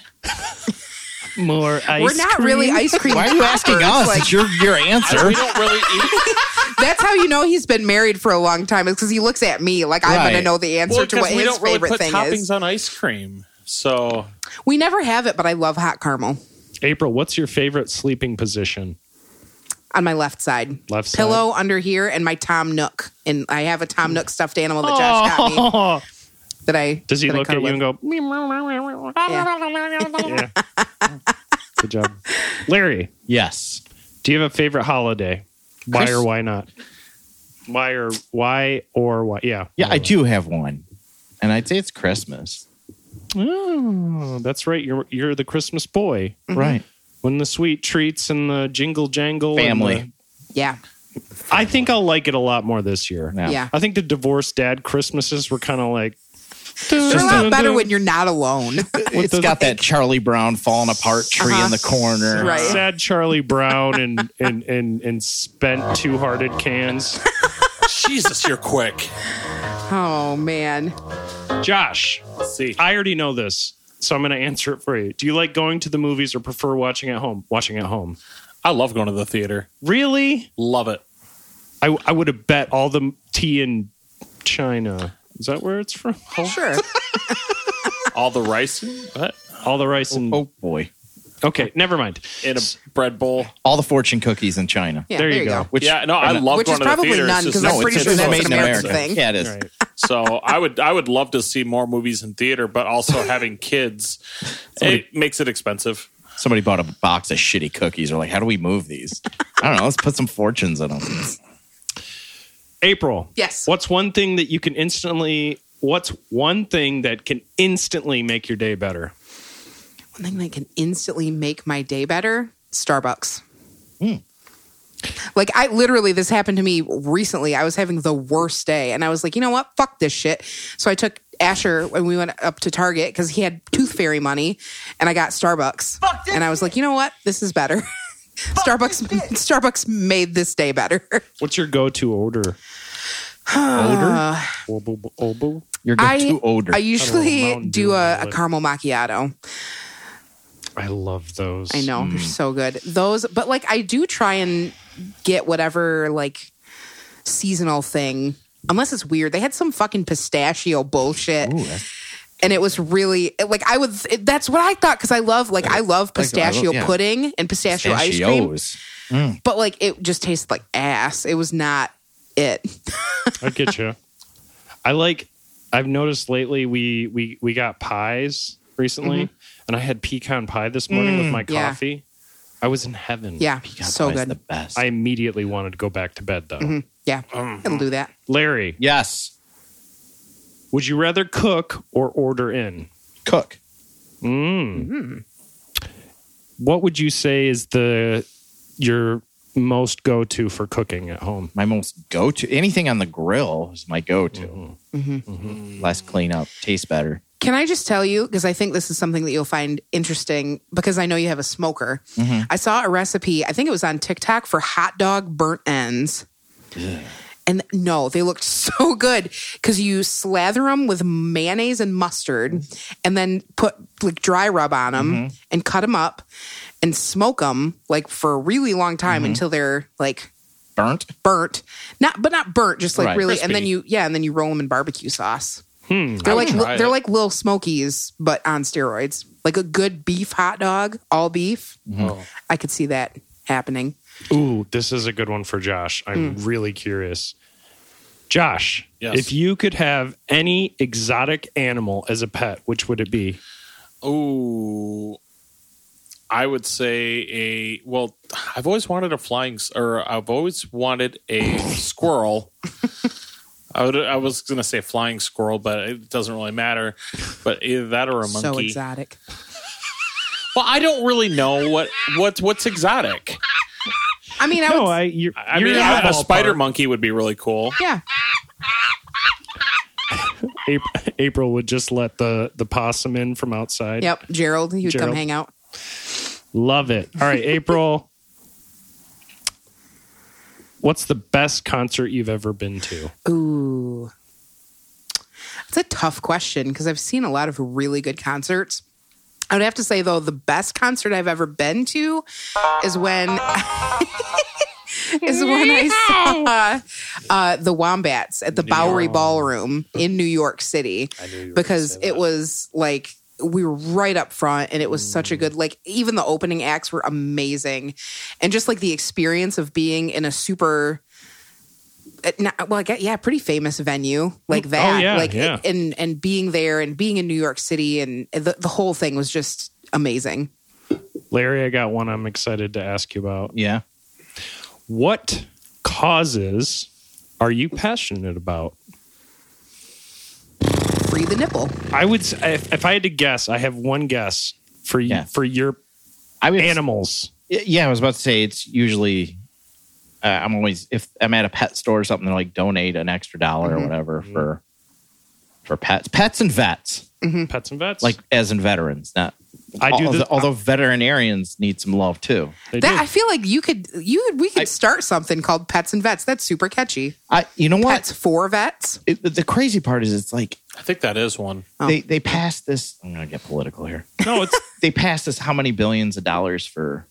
more ice. We're not cream. really ice cream. Why are you asking toppers. us? Like, It's your your answer. We don't really eat. that's how you know he's been married for a long time. Is because he looks at me like I'm going to Right. know the answer Well, to what because we his don't really favorite put thing toppings is. on ice cream. So We never have it, but I love hot caramel April, what's your favorite sleeping position? on my left side. Left side. Pillow under here and my Tom Nook. And I have a Tom Nook stuffed animal that Josh got me. Oh. That I Does he that I look at cuddle you and with. go? "Meow, meow, meow, meow, meow"? Yeah. Yeah. Good job, Larry. Yes. Do you have a favorite holiday? Why Chris- or why not? Why or why or why? Yeah. Yeah, I do have one. And I'd say it's Christmas. Oh, that's right. You're you're the Christmas boy. Right. When the sweet treats and the jingle jangle and Family. Yeah. the- I think I'll like it a lot more this year. Yeah. Yeah. I think the divorced dad Christmases were kind of like. They're a lot better when you're not alone. It's the- got that Charlie Brown falling apart tree Uh-huh. in the corner. Right. Sad Charlie Brown and and and and spent two hearted cans. Jesus, you're quick. Oh, man. Josh, Let's see. I already know this, so I'm going to answer it for you. Do you like going to the movies or prefer watching at home? Watching at home. I love going to the theater. Really? Love it. I, I would have bet all the tea in China. Is that where it's from? Sure. All the rice what? All the rice and. Oh boy. Okay, never mind. in a bread bowl. All the fortune cookies in China. Yeah, There you go. Which, Yeah, no, I love Which going is to the probably theater. none, It's 'cause just- I'm no, pretty it's, sure it's that's made an in American America. thing. Yeah, it is. Right. So I would I would love to see more movies in theater, but also having kids, it makes it expensive. Somebody bought a box of shitty cookies. Or like, how do we move these? I don't know. Let's put some fortunes in them. April. Yes. What's one thing that you can instantly. What's one thing that can instantly make your day better? One thing that can instantly make my day better, Starbucks. Like, I literally, this happened to me recently. I was having the worst day, and I was like, you know what? Fuck this shit. So I took Asher when we went up to Target because he had Tooth Fairy money, and I got Starbucks. And I was like, you know what? This is better. Starbucks Starbucks made this day better. What's your go to order? Odor? Obo, obo? Your I, go-to odor. I usually Mountain do Dew a, a and caramel macchiato. I love those. I know they're so good. Those, but like I do try and get whatever like seasonal thing, unless it's weird. They had some fucking pistachio bullshit, Ooh, that's- and it was really like I would. It, that's what I thought because I love like I love Like, I pistachio love- yeah. pudding and pistachio ice cream, Pistachios. but like it just tasted like ass. It was not it. I get you. I like. I've noticed lately we we we got pies recently, and I had pecan pie this morning with my Yeah. coffee. I was in heaven. Yeah, Pecan so pie is good. the best. I immediately wanted to go back to bed, though. Mm-hmm. Yeah, it'll do that. Larry, yes. would you rather cook or order in? Cook. Mm. What would you say is the your most go-to for cooking at home? My most go-to. Anything on the grill is my go-to. Mm-hmm. Mm-hmm. Less cleanup. Tastes better. Can I just tell you, because I think this is something that you'll find interesting, because I know you have a smoker. Mm-hmm. I saw a recipe, I think it was on TikTok, for hot dog burnt ends. Yeah. And no, they looked so good because you slather them with mayonnaise and mustard and then put like dry rub on them Mm-hmm. and cut them up and smoke them like for a really long time Mm-hmm. until they're like Burnt. burnt. Not, but not burnt, just like Right. really. Crispy. And then you, yeah, and then you roll them in barbecue sauce. Hmm. They're I like would try they're it. like little Smokies, but on steroids. Like a good beef hot dog, all beef. Oh. I could see that happening. Ooh, this is a good one for Josh. I'm really curious. Josh, Yes. if you could have any exotic animal as a pet, which would it be? Ooh, I would say a. Well, I've always wanted a flying, s- or I've always wanted a squirrel. I would. I was going to say flying squirrel, but it doesn't really matter. But either that or a monkey. So exotic. Well, I don't really know what what what's exotic. I mean, I No, would, I. You're, I you're mean, in a, the a spider ballpark. monkey would be really cool. yeah. April, April would just let the the possum in from outside. Yep. Gerald, he would Gerald. come hang out. Love it. All right, April. What's the best concert you've ever been to? Ooh. It's a tough question because I've seen a lot of really good concerts. I would have to say, though, the best concert I've ever been to is when is when I saw uh, the Wombats at the Bowery Ballroom in New York City, because it was like we were right up front, and it was such a good, like, even the opening acts were amazing, and just like the experience of being in a super. Uh, not, well, I get, yeah, pretty famous venue like that. Oh, yeah, like yeah. and and being there and being in New York City, and the, the whole thing was just amazing. Larry, I got one I'm excited to ask you about. Yeah. What causes are you passionate about? Free the nipple. I would, s- if, if I had to guess, I have one guess for you, Yeah. for your I would, animals. Yeah, I was about to say it's usually. Uh, I'm always if I'm at a pet store or something, they're like donate an extra dollar or whatever for for pets, pets and vets, Pets and vets. like as in veterans. Not I do. although, The, although veterinarians need some love too. they That do. I feel like you could you we could I- start something called Pets and Vets. That's super catchy. I, you know what? Pets for vets. It, the crazy part is it's like I think that is one. Oh. they they passed this. I'm gonna get political here. no, it's They passed this how many billions of dollars for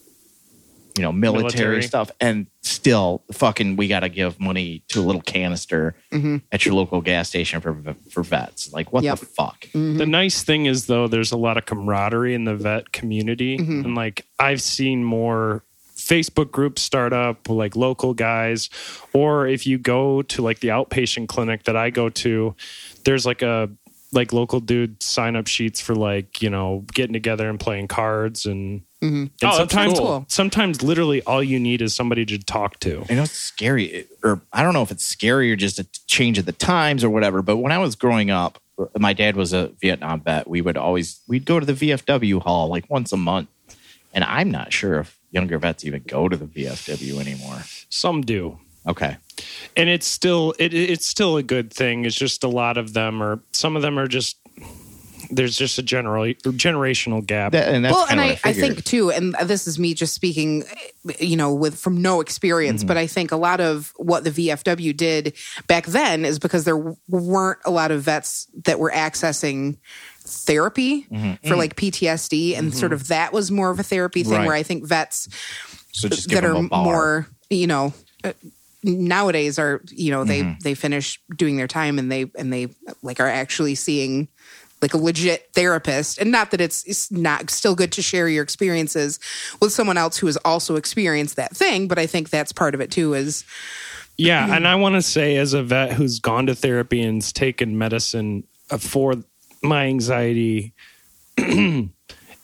you know military, Military. stuff, and still fucking we got to give money to a little canister at your local gas station for for vets. Like what Yep. the fuck? the nice thing is though. There's a lot of camaraderie in the vet community, Mm-hmm. and like I've seen more Facebook groups start up, like local guys, or if you go to like the outpatient clinic that I go to, there's like a like local dude sign up sheets for like you know getting together and playing cards and. And Oh, that's sometimes, cool. sometimes literally all you need is somebody to talk to. I know it's scary, or I don't know if it's scary or just a change of the times or whatever. But when I was growing up, my dad was a Vietnam vet. We would always we'd go to the V F W hall like once a month, and I'm not sure if younger vets even go to the V F W anymore. Some do. Okay, And it's still it, it's still a good thing. It's just a lot of them are some of them are just there's just a general generational gap. that, and that's Well, and kinda I, what I figured. think too, and this is me just speaking, you know, with from no experience, Mm-hmm. but I think a lot of what the V F W did back then is because there weren't a lot of vets that were accessing therapy Mm-hmm. for like P T S D, and sort of that was more of a therapy thing. Right. Where I think vets so just give that them are a bar. more, you know. uh, Nowadays are you know they Mm-hmm. they finish doing their time and they and they like are actually seeing like a legit therapist, and not that it's it's not still good to share your experiences with someone else who has also experienced that thing, but I think that's part of it too. Is Yeah, and I want to say as a vet who's gone to therapy and's taken medicine uh, for my anxiety, it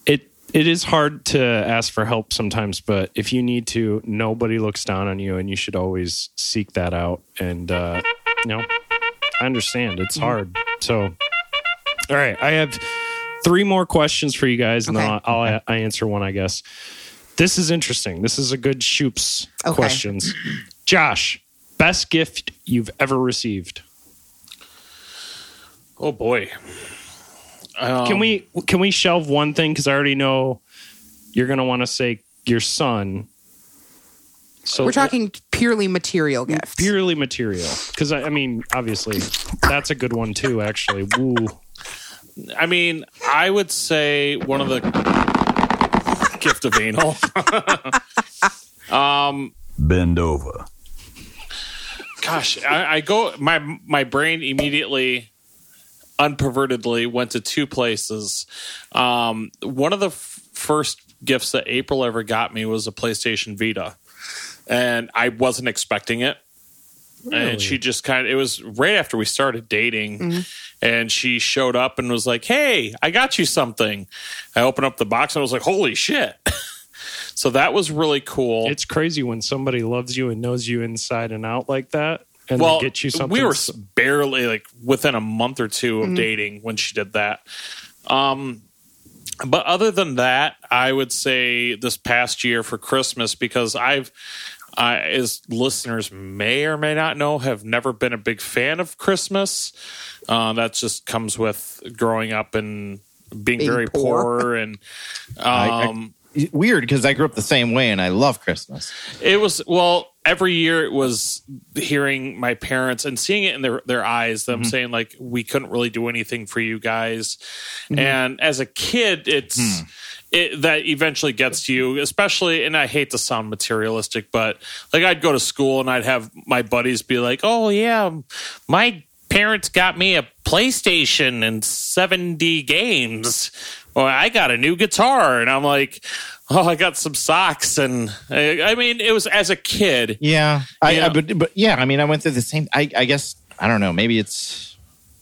it is hard to ask for help sometimes, but if you need to, nobody looks down on you, and you should always seek that out. And, uh, you know, I understand it's hard. So, all right, I have three more questions for you guys, and Okay. then I'll, I'll I answer one, I guess. This is interesting. This is a good Shoops Okay. questions. Josh, best gift you've ever received? Oh boy. Um, Can we can we shelve one thing, because I already know you're going to want to say your son. So We're talking purely material gifts. purely material, because I, I mean, obviously, that's a good one too. Actually, woo. I mean, I would say one of the gift of anal. um, Bend over. Gosh, I, I go. My my brain immediately, unpervertedly, went to two places. Um, one of the f- first gifts that April ever got me was a PlayStation Vita, and I wasn't expecting it. And she just kind of, it was right after we started dating, Mm-hmm. and she showed up and was like, "Hey, I got you something." I opened up the box and I was like, "Holy shit." So that was really cool. It's crazy when somebody loves you and knows you inside and out like that, and well, they get you something. we were so- barely like within a month or two of Mm-hmm. dating when she did that. Um, but other than that, I would say this past year for Christmas, because I've, uh, as listeners may or may not know, have never been a big fan of Christmas. Uh, that just comes with growing up and being, Being very poor. poor, and I- I- um, Weird, because I grew up the same way, and I love Christmas. it was, well, every year it was hearing my parents and seeing it in their, their eyes, them Mm-hmm. saying like, we couldn't really do anything for you guys. And as a kid, it's, Hmm. it, that eventually gets to you, especially, and I hate to sound materialistic, but like I'd go to school and I'd have my buddies be like, "Oh yeah, my parents got me a PlayStation and seventy games. Or I got a new guitar." And I'm like, "Oh, I got some socks." And I, I mean, it was as a kid. Yeah, I, Yeah. I but but yeah, I mean, I went through the same. I, I guess I don't know. Maybe it's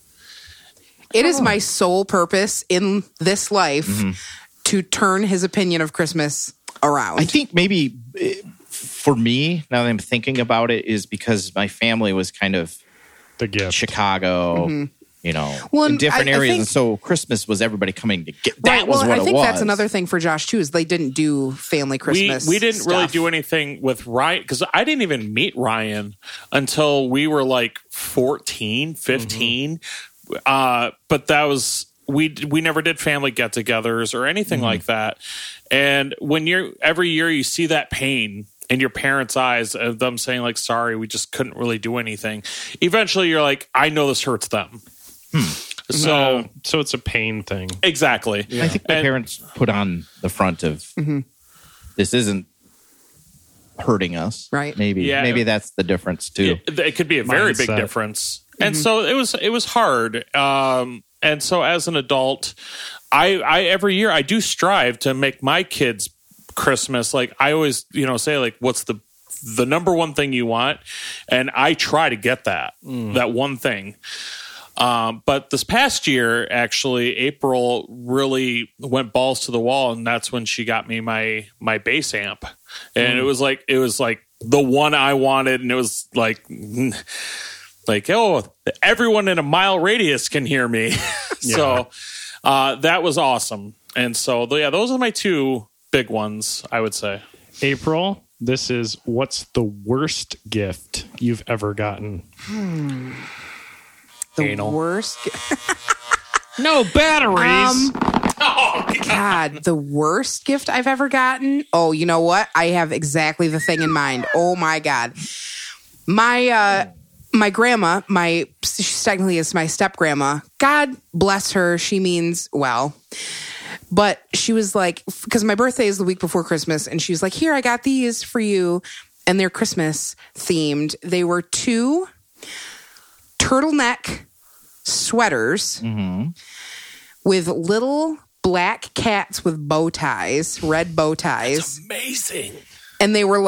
It is my sole purpose in this life to turn his opinion of Christmas around. I think maybe eh, for me, now that I'm thinking about it, is because my family was kind of the gift. Chicago, you know, Well, in and different I- I areas, think- and so Christmas was everybody coming to get. That right. was Well, what I it think was. that's another thing for Josh too, is they didn't do family We, Christmas. we didn't really stuff. do anything with Ryan, because I didn't even meet Ryan until we were like fourteen, fifteen. Uh, but that was, we we never did family get-togethers or anything like that. And when you're, every year you see that pain in your parents' eyes of them saying like, "Sorry, we just couldn't really do anything." Eventually you're like, I know this hurts them. So Uh, so it's a pain thing. exactly. I think my And- parents put on the front of this isn't hurting us, Right. Maybe, Yeah. maybe that's the difference too. It, it could be a very big Mindset. difference. And so it was it was hard. Um, and so as an adult, I, I every year I do strive to make my kids Christmas, like I always, you know, say like, what's the the number one thing you want? And I try to get that, that one thing. Um, but this past year, actually, April really went balls to the wall, and that's when she got me my my bass amp, and it was like it was like the one I wanted, and it was like like oh, everyone in a mile radius can hear me, so uh, that was awesome. And so yeah, those are my two big ones, I would say. April, this is what's the worst gift you've ever gotten? the Anal. worst. No batteries. Um, God, the worst gift I've ever gotten. Oh, you know what? I have exactly the thing in mind. Oh my God, my uh, my grandma, my she technically is my step grandma. God bless her. She means well. But she was like, because my birthday is the week before Christmas, and she was like, "Here, I got these for you," and they're Christmas themed. They were two turtleneck sweaters with little black cats with bow ties, red bow ties, Amazing. and they were like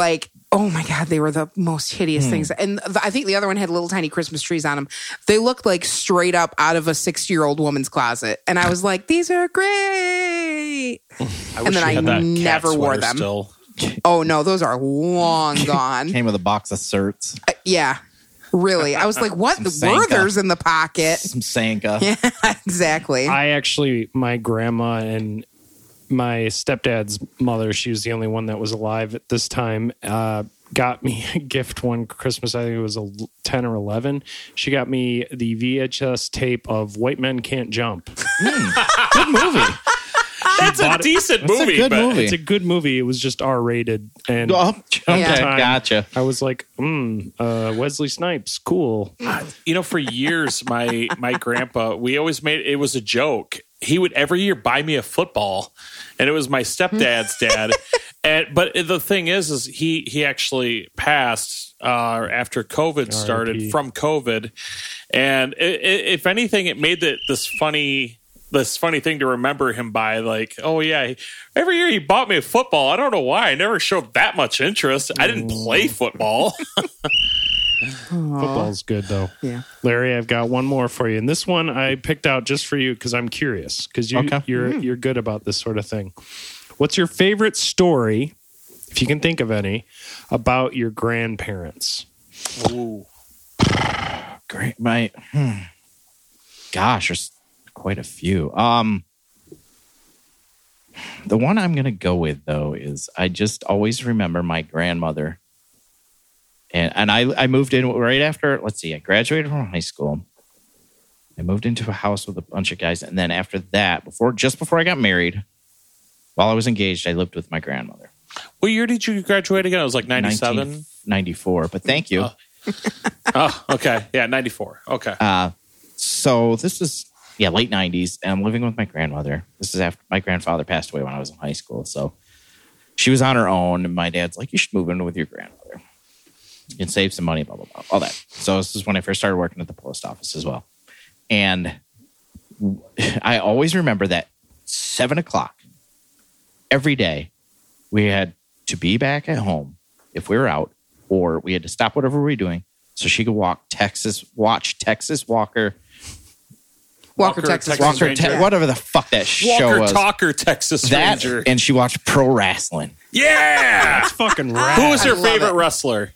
Oh my God, they were the most hideous Hmm. things. And th- I think the other one had little tiny Christmas trees on them. They looked like straight up out of a sixty-year-old woman's closet. And I was like, these are great. I And wish then you I had that cat never wore sweater them. Still. Oh no, those are long gone. Came with a box of certs, Uh, yeah, really. I was like, what Some the Sanka. Werther's in the pocket? some Sanka. Yeah, exactly. I actually, my grandma and my stepdad's mother, she was the only one that was alive at this time, uh, got me a gift one Christmas. I think it was a ten or eleven. She got me the V H S tape of White Men Can't Jump. Good movie. That's a bought it- decent That's a movie. good but movie. It's a good movie. It was just R rated. And Oh, okay, Yeah. gotcha. I was like, hmm, uh, Wesley Snipes, cool. You know, for years, my my grandpa, we always made it was a joke. He would every year buy me a football, and it was my stepdad's dad. And but the thing is, is he he actually passed uh, after COVID started R I P from COVID, and it, it, if anything, it made it this funny. This funny thing to remember him by, like, oh yeah, he, every year he bought me a football. I don't know why. I never showed that much interest. I didn't play football. Football's good though. Yeah. Larry, I've got one more for you, and this one I picked out just for you because I'm curious because you Okay. you're you're good about this sort of thing. What's your favorite story, if you can think of any, about your grandparents? Ooh. Great, my hmm. gosh, there's quite a few. Um, the one I'm gonna go with though is I just always remember my grandmother, and and I I moved in right after. Let's see, I graduated from high school. I moved into a house with a bunch of guys, and then after that, before just before I got married, while I was engaged, I lived with my grandmother. What year did you graduate again? It was like ninety-seven. nineteen ninety-four, but thank you. Oh. Oh, okay. Yeah, ninety-four. Okay. Uh, so this is, yeah, late nineties, and I'm living with my grandmother. This is after my grandfather passed away when I was in high school. So she was on her own, and my dad's like, you should move in with your grandmother. You can save some money, blah, blah, blah, all that. So this is when I first started working at the post office as well. And I always remember that seven o'clock every day, we had to be back at home if we were out, or we had to stop whatever we were doing so she could walk Texas, watch Texas Walker, Walker, Walker, Texas. Texas Walker, Ranger. Te- whatever the fuck that show Walker was. Talker, Texas That, Ranger. and she watched pro wrestling. Yeah. That's fucking rad. Who was I your love favorite it. wrestler?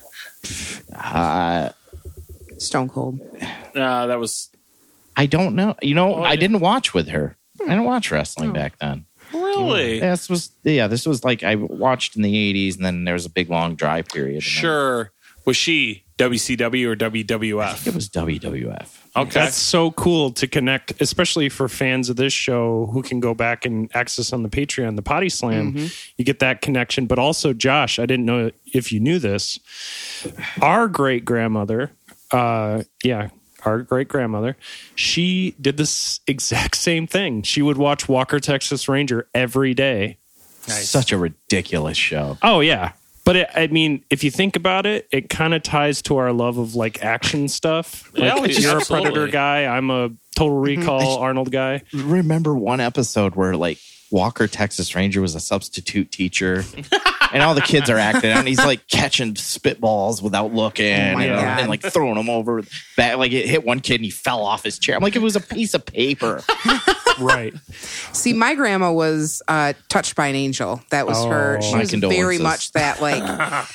Uh, Stone Cold. Uh, that was I don't know. You know, Oh, I yeah. didn't watch with her. I didn't watch wrestling back then. really Yeah, this was yeah. This was like I watched in the eighties, and then there was a big long dry period. and then sure. Was she W C W or W W F? it was W W F. Okay. That's so cool to connect, especially for fans of this show who can go back and access on the Patreon, the Potty Slam. You get that connection. But also, Josh, I didn't know if you knew this. Our great grandmother, uh, yeah, our great grandmother, she did this exact same thing. She would watch Walker, Texas Ranger every day. Such a ridiculous show. Oh, yeah. But it, I mean, if you think about it, it kind of ties to our love of like action stuff. Like, Yeah, it's- you're absolutely. a Predator guy. I'm a Total Recall Arnold guy. Remember one episode where like Walker Texas Ranger was a substitute teacher, and all the kids are acting, and he's like catching spitballs without looking, Oh my you know, God. and like throwing them over. Back, like it hit one kid, and he fell off his chair. I'm like, it was a piece of paper. Right. See, my grandma was uh, touched by an angel. That was her. Oh. She My was very condolences. much that like.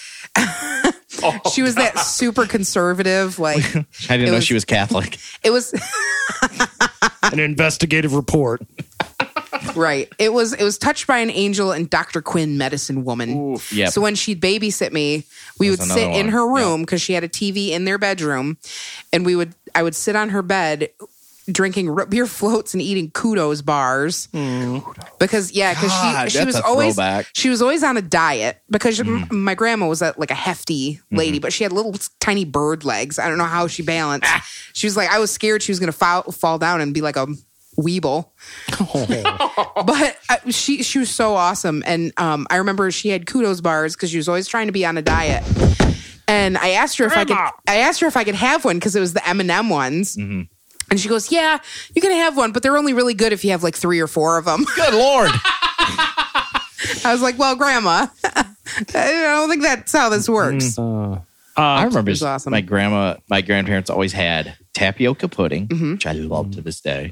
she was that super conservative. Like I didn't It know was- she was Catholic. it was An investigative report. right. It was it was touched by an angel and Doctor Quinn, medicine woman. Yep. So when she'd babysit me, we That's would another sit in one. her room because she had a T V in their bedroom, and we would I would sit on her bed drinking root beer floats and eating kudos bars because yeah because God, she she that's was a always throwback. she was always on a diet because m my grandma was a, like a hefty lady but she had little tiny bird legs. I don't know how she balanced. She was like I was scared she was gonna fall, fall down and be like a weeble. But uh, she she was so awesome, and um, I remember she had kudos bars because she was always trying to be on a diet. And I asked her if I could. I asked her if I could have one because it was the M and M ones. And she goes, "Yeah, you can have one, but they're only really good if you have like three or four of them." Good Lord. I was like, "Well, Grandma, I don't think that's how this works. Uh, I remember was awesome. my grandma, my grandparents always had tapioca pudding, Mm-hmm. which I love to this day,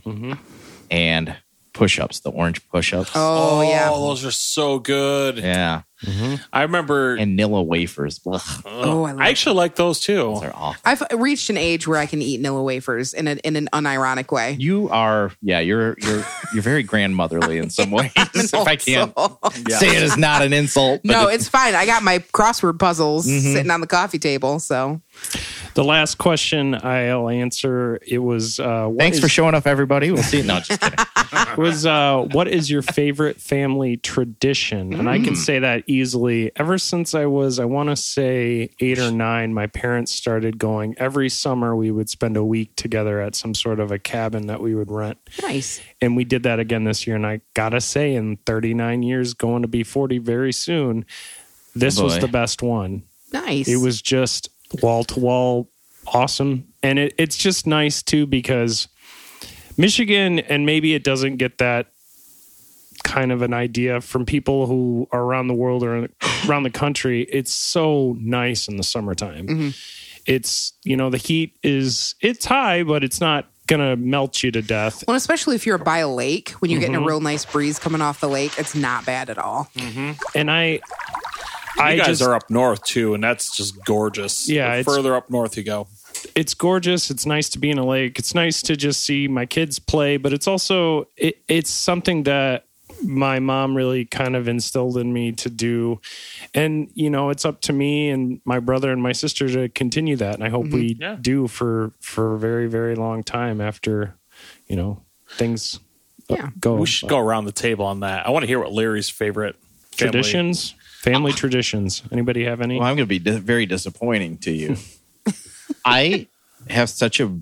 and push-ups, the orange push-ups. Oh, yeah. Oh, those are so good. Yeah, I remember. and Nilla wafers. Ugh, Oh, I love I actually like those too. those are awful. I've reached an age where I can eat Nilla wafers in, a, in an unironic way. You are, yeah, you're you're you're very grandmotherly in some ways. if I can't Also- say it is not an insult. but No, it's fine. I got my crossword puzzles sitting on the coffee table. So the last question I'll answer, it was uh, what Thanks is- for showing up, everybody. We'll see. No, just kidding. was uh, what is your favorite family tradition? And I can say that easily. Ever since I was, I want to say eight or nine, my parents started going every summer. We would spend a week together at some sort of a cabin that we would rent, nice. and we did that again this year. And I gotta say, in thirty-nine years, going to be forty very soon, this Oh, was boy. the best one. Nice. It was just wall to wall awesome. And it, it's just nice too because Michigan, and maybe it doesn't get that kind of an idea from people who are around the world or around the country. It's so nice in the summertime. It's, you know, the heat is, it's high, but it's not going to melt you to death. Well, especially if you're by a lake, when you're getting a real nice breeze coming off the lake, it's not bad at all. And I, You I guys just, are up north too, and that's just gorgeous. Yeah, The it's- further up north you go. it's gorgeous. It's nice to be in a lake. It's nice to just see my kids play, but it's also it, it's something that my mom really kind of instilled in me to do. And, you know, it's up to me and my brother and my sister to continue that. And I hope we Yeah. do for, for a very, very long time after, you know, things uh, Yeah. go. We should go around the table on that. I want to hear what Larry's favorite family- Traditions, family traditions. Anybody have any? Well, I'm going to be di- very disappointing to you. I have such a,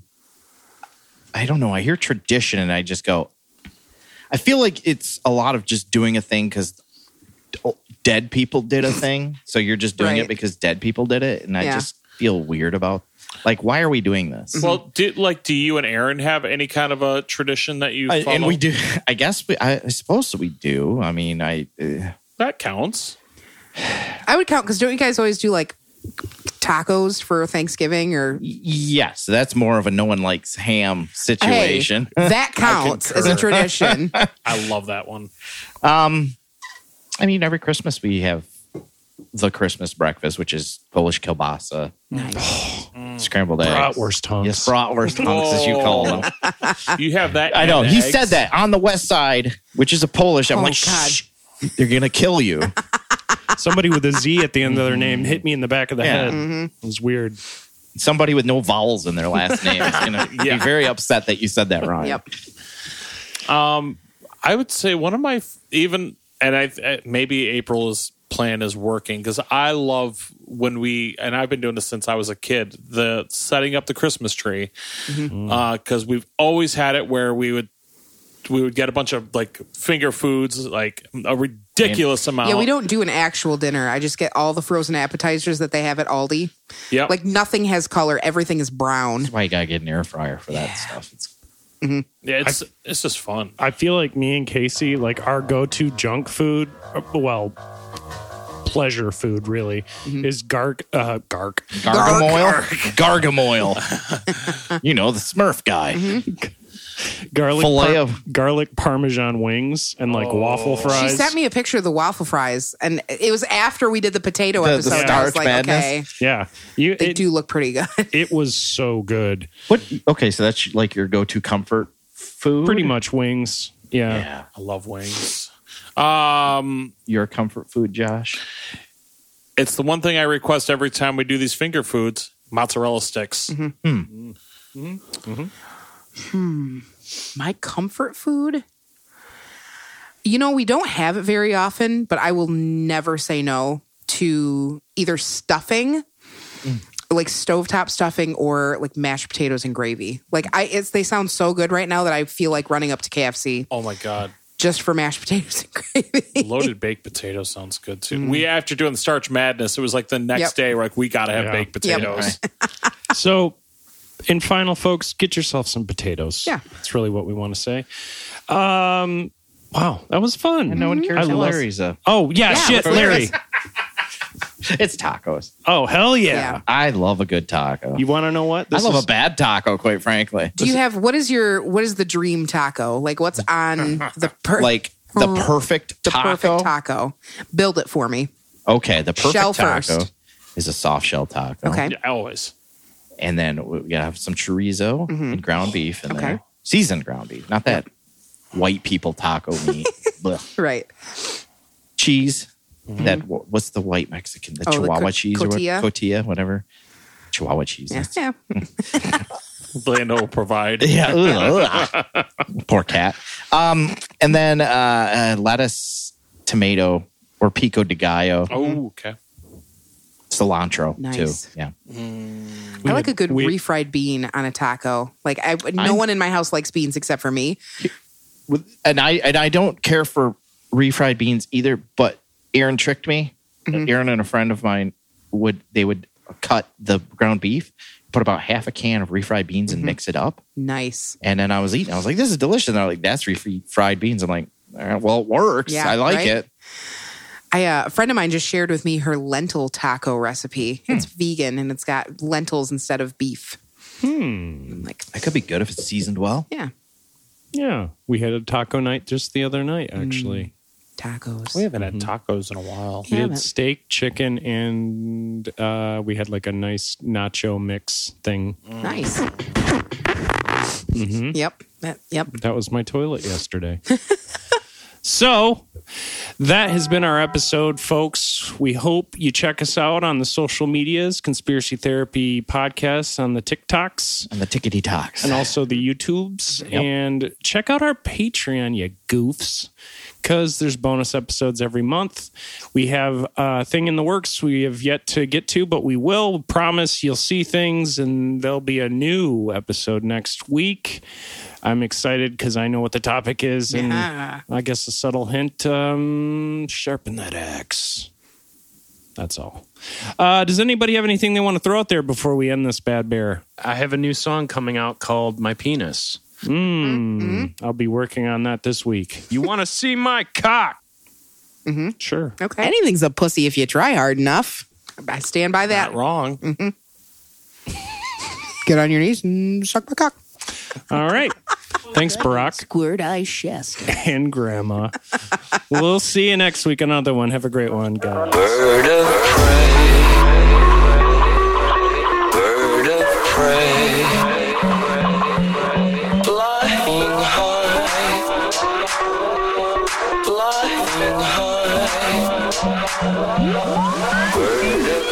I don't know. I hear tradition and I just go, I feel like it's a lot of just doing a thing because dead people did a thing. So you're just doing Right. it because dead people did it. And I Yeah. just feel weird about, like, why are we doing this? Well, do, like, do you and Aaron have any kind of a tradition that you I- follow? and we do, I guess, we, I, I suppose we do. I mean, I, uh, That counts. I would count because don't you guys always do like tacos for Thanksgiving or yes, that's more of a no one likes ham situation. Hey, that counts as a tradition. I love that one. Um, I mean, every Christmas we have the Christmas breakfast, which is Polish kielbasa, Nice. scrambled eggs, Bratwurst hunks. Yes, bratwurst hunks, as you call them. You have that. I know and he eggs. said that on the west side, which is a Polish. I'm Oh, like, God. shh, they're gonna kill you. Somebody with a Z at the end of their name hit me in the back of the Yeah. head. It was weird. Somebody with no vowels in their last name is gonna Yeah. be very upset that you said that wrong. Yep. Um, I would say one of my f- even, and I uh, maybe April's plan is working because I love when we, and I've been doing this since I was a kid, the setting up the Christmas tree because we've always had it where we would we would get a bunch of like finger foods, like a ridiculous amount. Yeah, we don't do an actual dinner. I just get all the frozen appetizers that they have at Aldi. Yep. Like nothing has color. Everything is brown. That's why you gotta get an air fryer for that stuff. It's yeah, it's it's just fun. I feel like me and Casey, like our go-to junk food, uh, well, pleasure food really, is garg, uh, garg. Gargamoil, Gargamoil. You know, the Smurf guy. garlic, Filet par- of- garlic Parmesan wings and like waffle fries. She sent me a picture of the waffle fries, and it was after we did the potato The- the episode. and I was Starch like, Madness? okay, Yeah, you. they It, do look pretty good. it was so good. What? Okay, so that's like your go-to comfort food. Pretty much wings. Yeah. Yeah. I love wings. Um, Your comfort food, Josh. it's the one thing I request every time we do these finger foods: mozzarella sticks. My comfort food? You know, we don't have it very often, but I will never say no to either stuffing, like stovetop stuffing, or like mashed potatoes and gravy. Like I, it's they sound so good right now that I feel like running up to K F C Oh my god. just for mashed potatoes and gravy. Loaded baked potato sounds good too. We after doing the Starch Madness, it was like the next Yep. day, we're like we got to have Yeah. baked Yep. potatoes. So, in final, folks, get yourself some potatoes. Yeah. That's really what we want to say. Um, wow, that was fun. And no one cares I who love- Larry's a. Oh, yeah, Yeah, shit, let's hear Larry. it. It's tacos. Oh, hell yeah. Yeah. I love a good taco. You want to know what? I This love is- a bad taco, quite frankly. Do you have what is your what is the dream taco? Like what's on the per- Like the perfect the taco? perfect taco? Build it for me. Okay, the perfect Shell taco first. is a soft shell taco. Okay. Yeah, always. And then we gotta have some chorizo and ground beef in Mm-hmm. Okay. there. Seasoned ground beef, not that white people taco meat. Blech. Right. Cheese. That wh- what's the white Mexican? The Oh, the Chihuahua co- cheese or cotija? what? Cotija, whatever. Chihuahua cheese. Yeah. That's- yeah. Blando will provide. Yeah. ugh, ugh. Poor cat. Um, and then uh, uh, lettuce, tomato, or pico de gallo, Oh, okay. cilantro Nice. too. Yeah. I like a good we- refried bean on a taco. Like I no I'm- one in my house likes beans except for me. With, and I and I don't care for refried beans either. But Aaron tricked me. Mm-hmm. Aaron and a friend of mine would they would cut the ground beef, put about half a can of refried beans, Mm-hmm. and mix it up. Nice. And then I was eating. I was like, "This is delicious." And they're like, "That's refried beans." I'm like, All right, "Well, it works. Yeah, I like right? it." I uh, a friend of mine just shared with me her lentil taco recipe. Hmm. It's vegan and it's got lentils instead of beef. Hmm. I'm like, That could be good if it's seasoned well. yeah, Yeah. We had a taco night just the other night, actually. tacos. We haven't had tacos in a while. We Yeah, had but- steak, chicken, and uh, we had like a nice nacho mix thing. Nice. Mm-hmm. Yep. That, yep. That was my toilet yesterday. So that has been our episode, folks. We hope you check us out on the social medias, Conspiracy Therapy Podcast on the TikToks And the tickety talks. and also the YouTubes. Yep. And check out our Patreon, you goofs, because there's bonus episodes every month. We have a thing in the works we have yet to get to, but we will. Promise you'll see things, and there'll be a new episode next week. I'm excited because I know what the topic is, and Yeah. I guess a subtle hint, um, sharpen that axe. That's all. Uh, does anybody have anything they want to throw out there before we end this bad bear? I have a new song coming out called My Penis. Mm, I'll be working on that this week. You want to see my cock? Mm-hmm. Sure. Okay. Anything's a pussy if you try hard enough. I stand by that. Not wrong. Get on your knees and suck my cock. All right. Thanks, Barack Squirt eye chest. and Grandma. We'll see you next week. Another one. Have a great one, guys. Bird of prey, bird of prey, flying high, flying high, bird of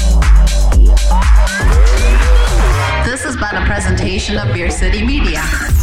This has been a presentation of Beer City Media.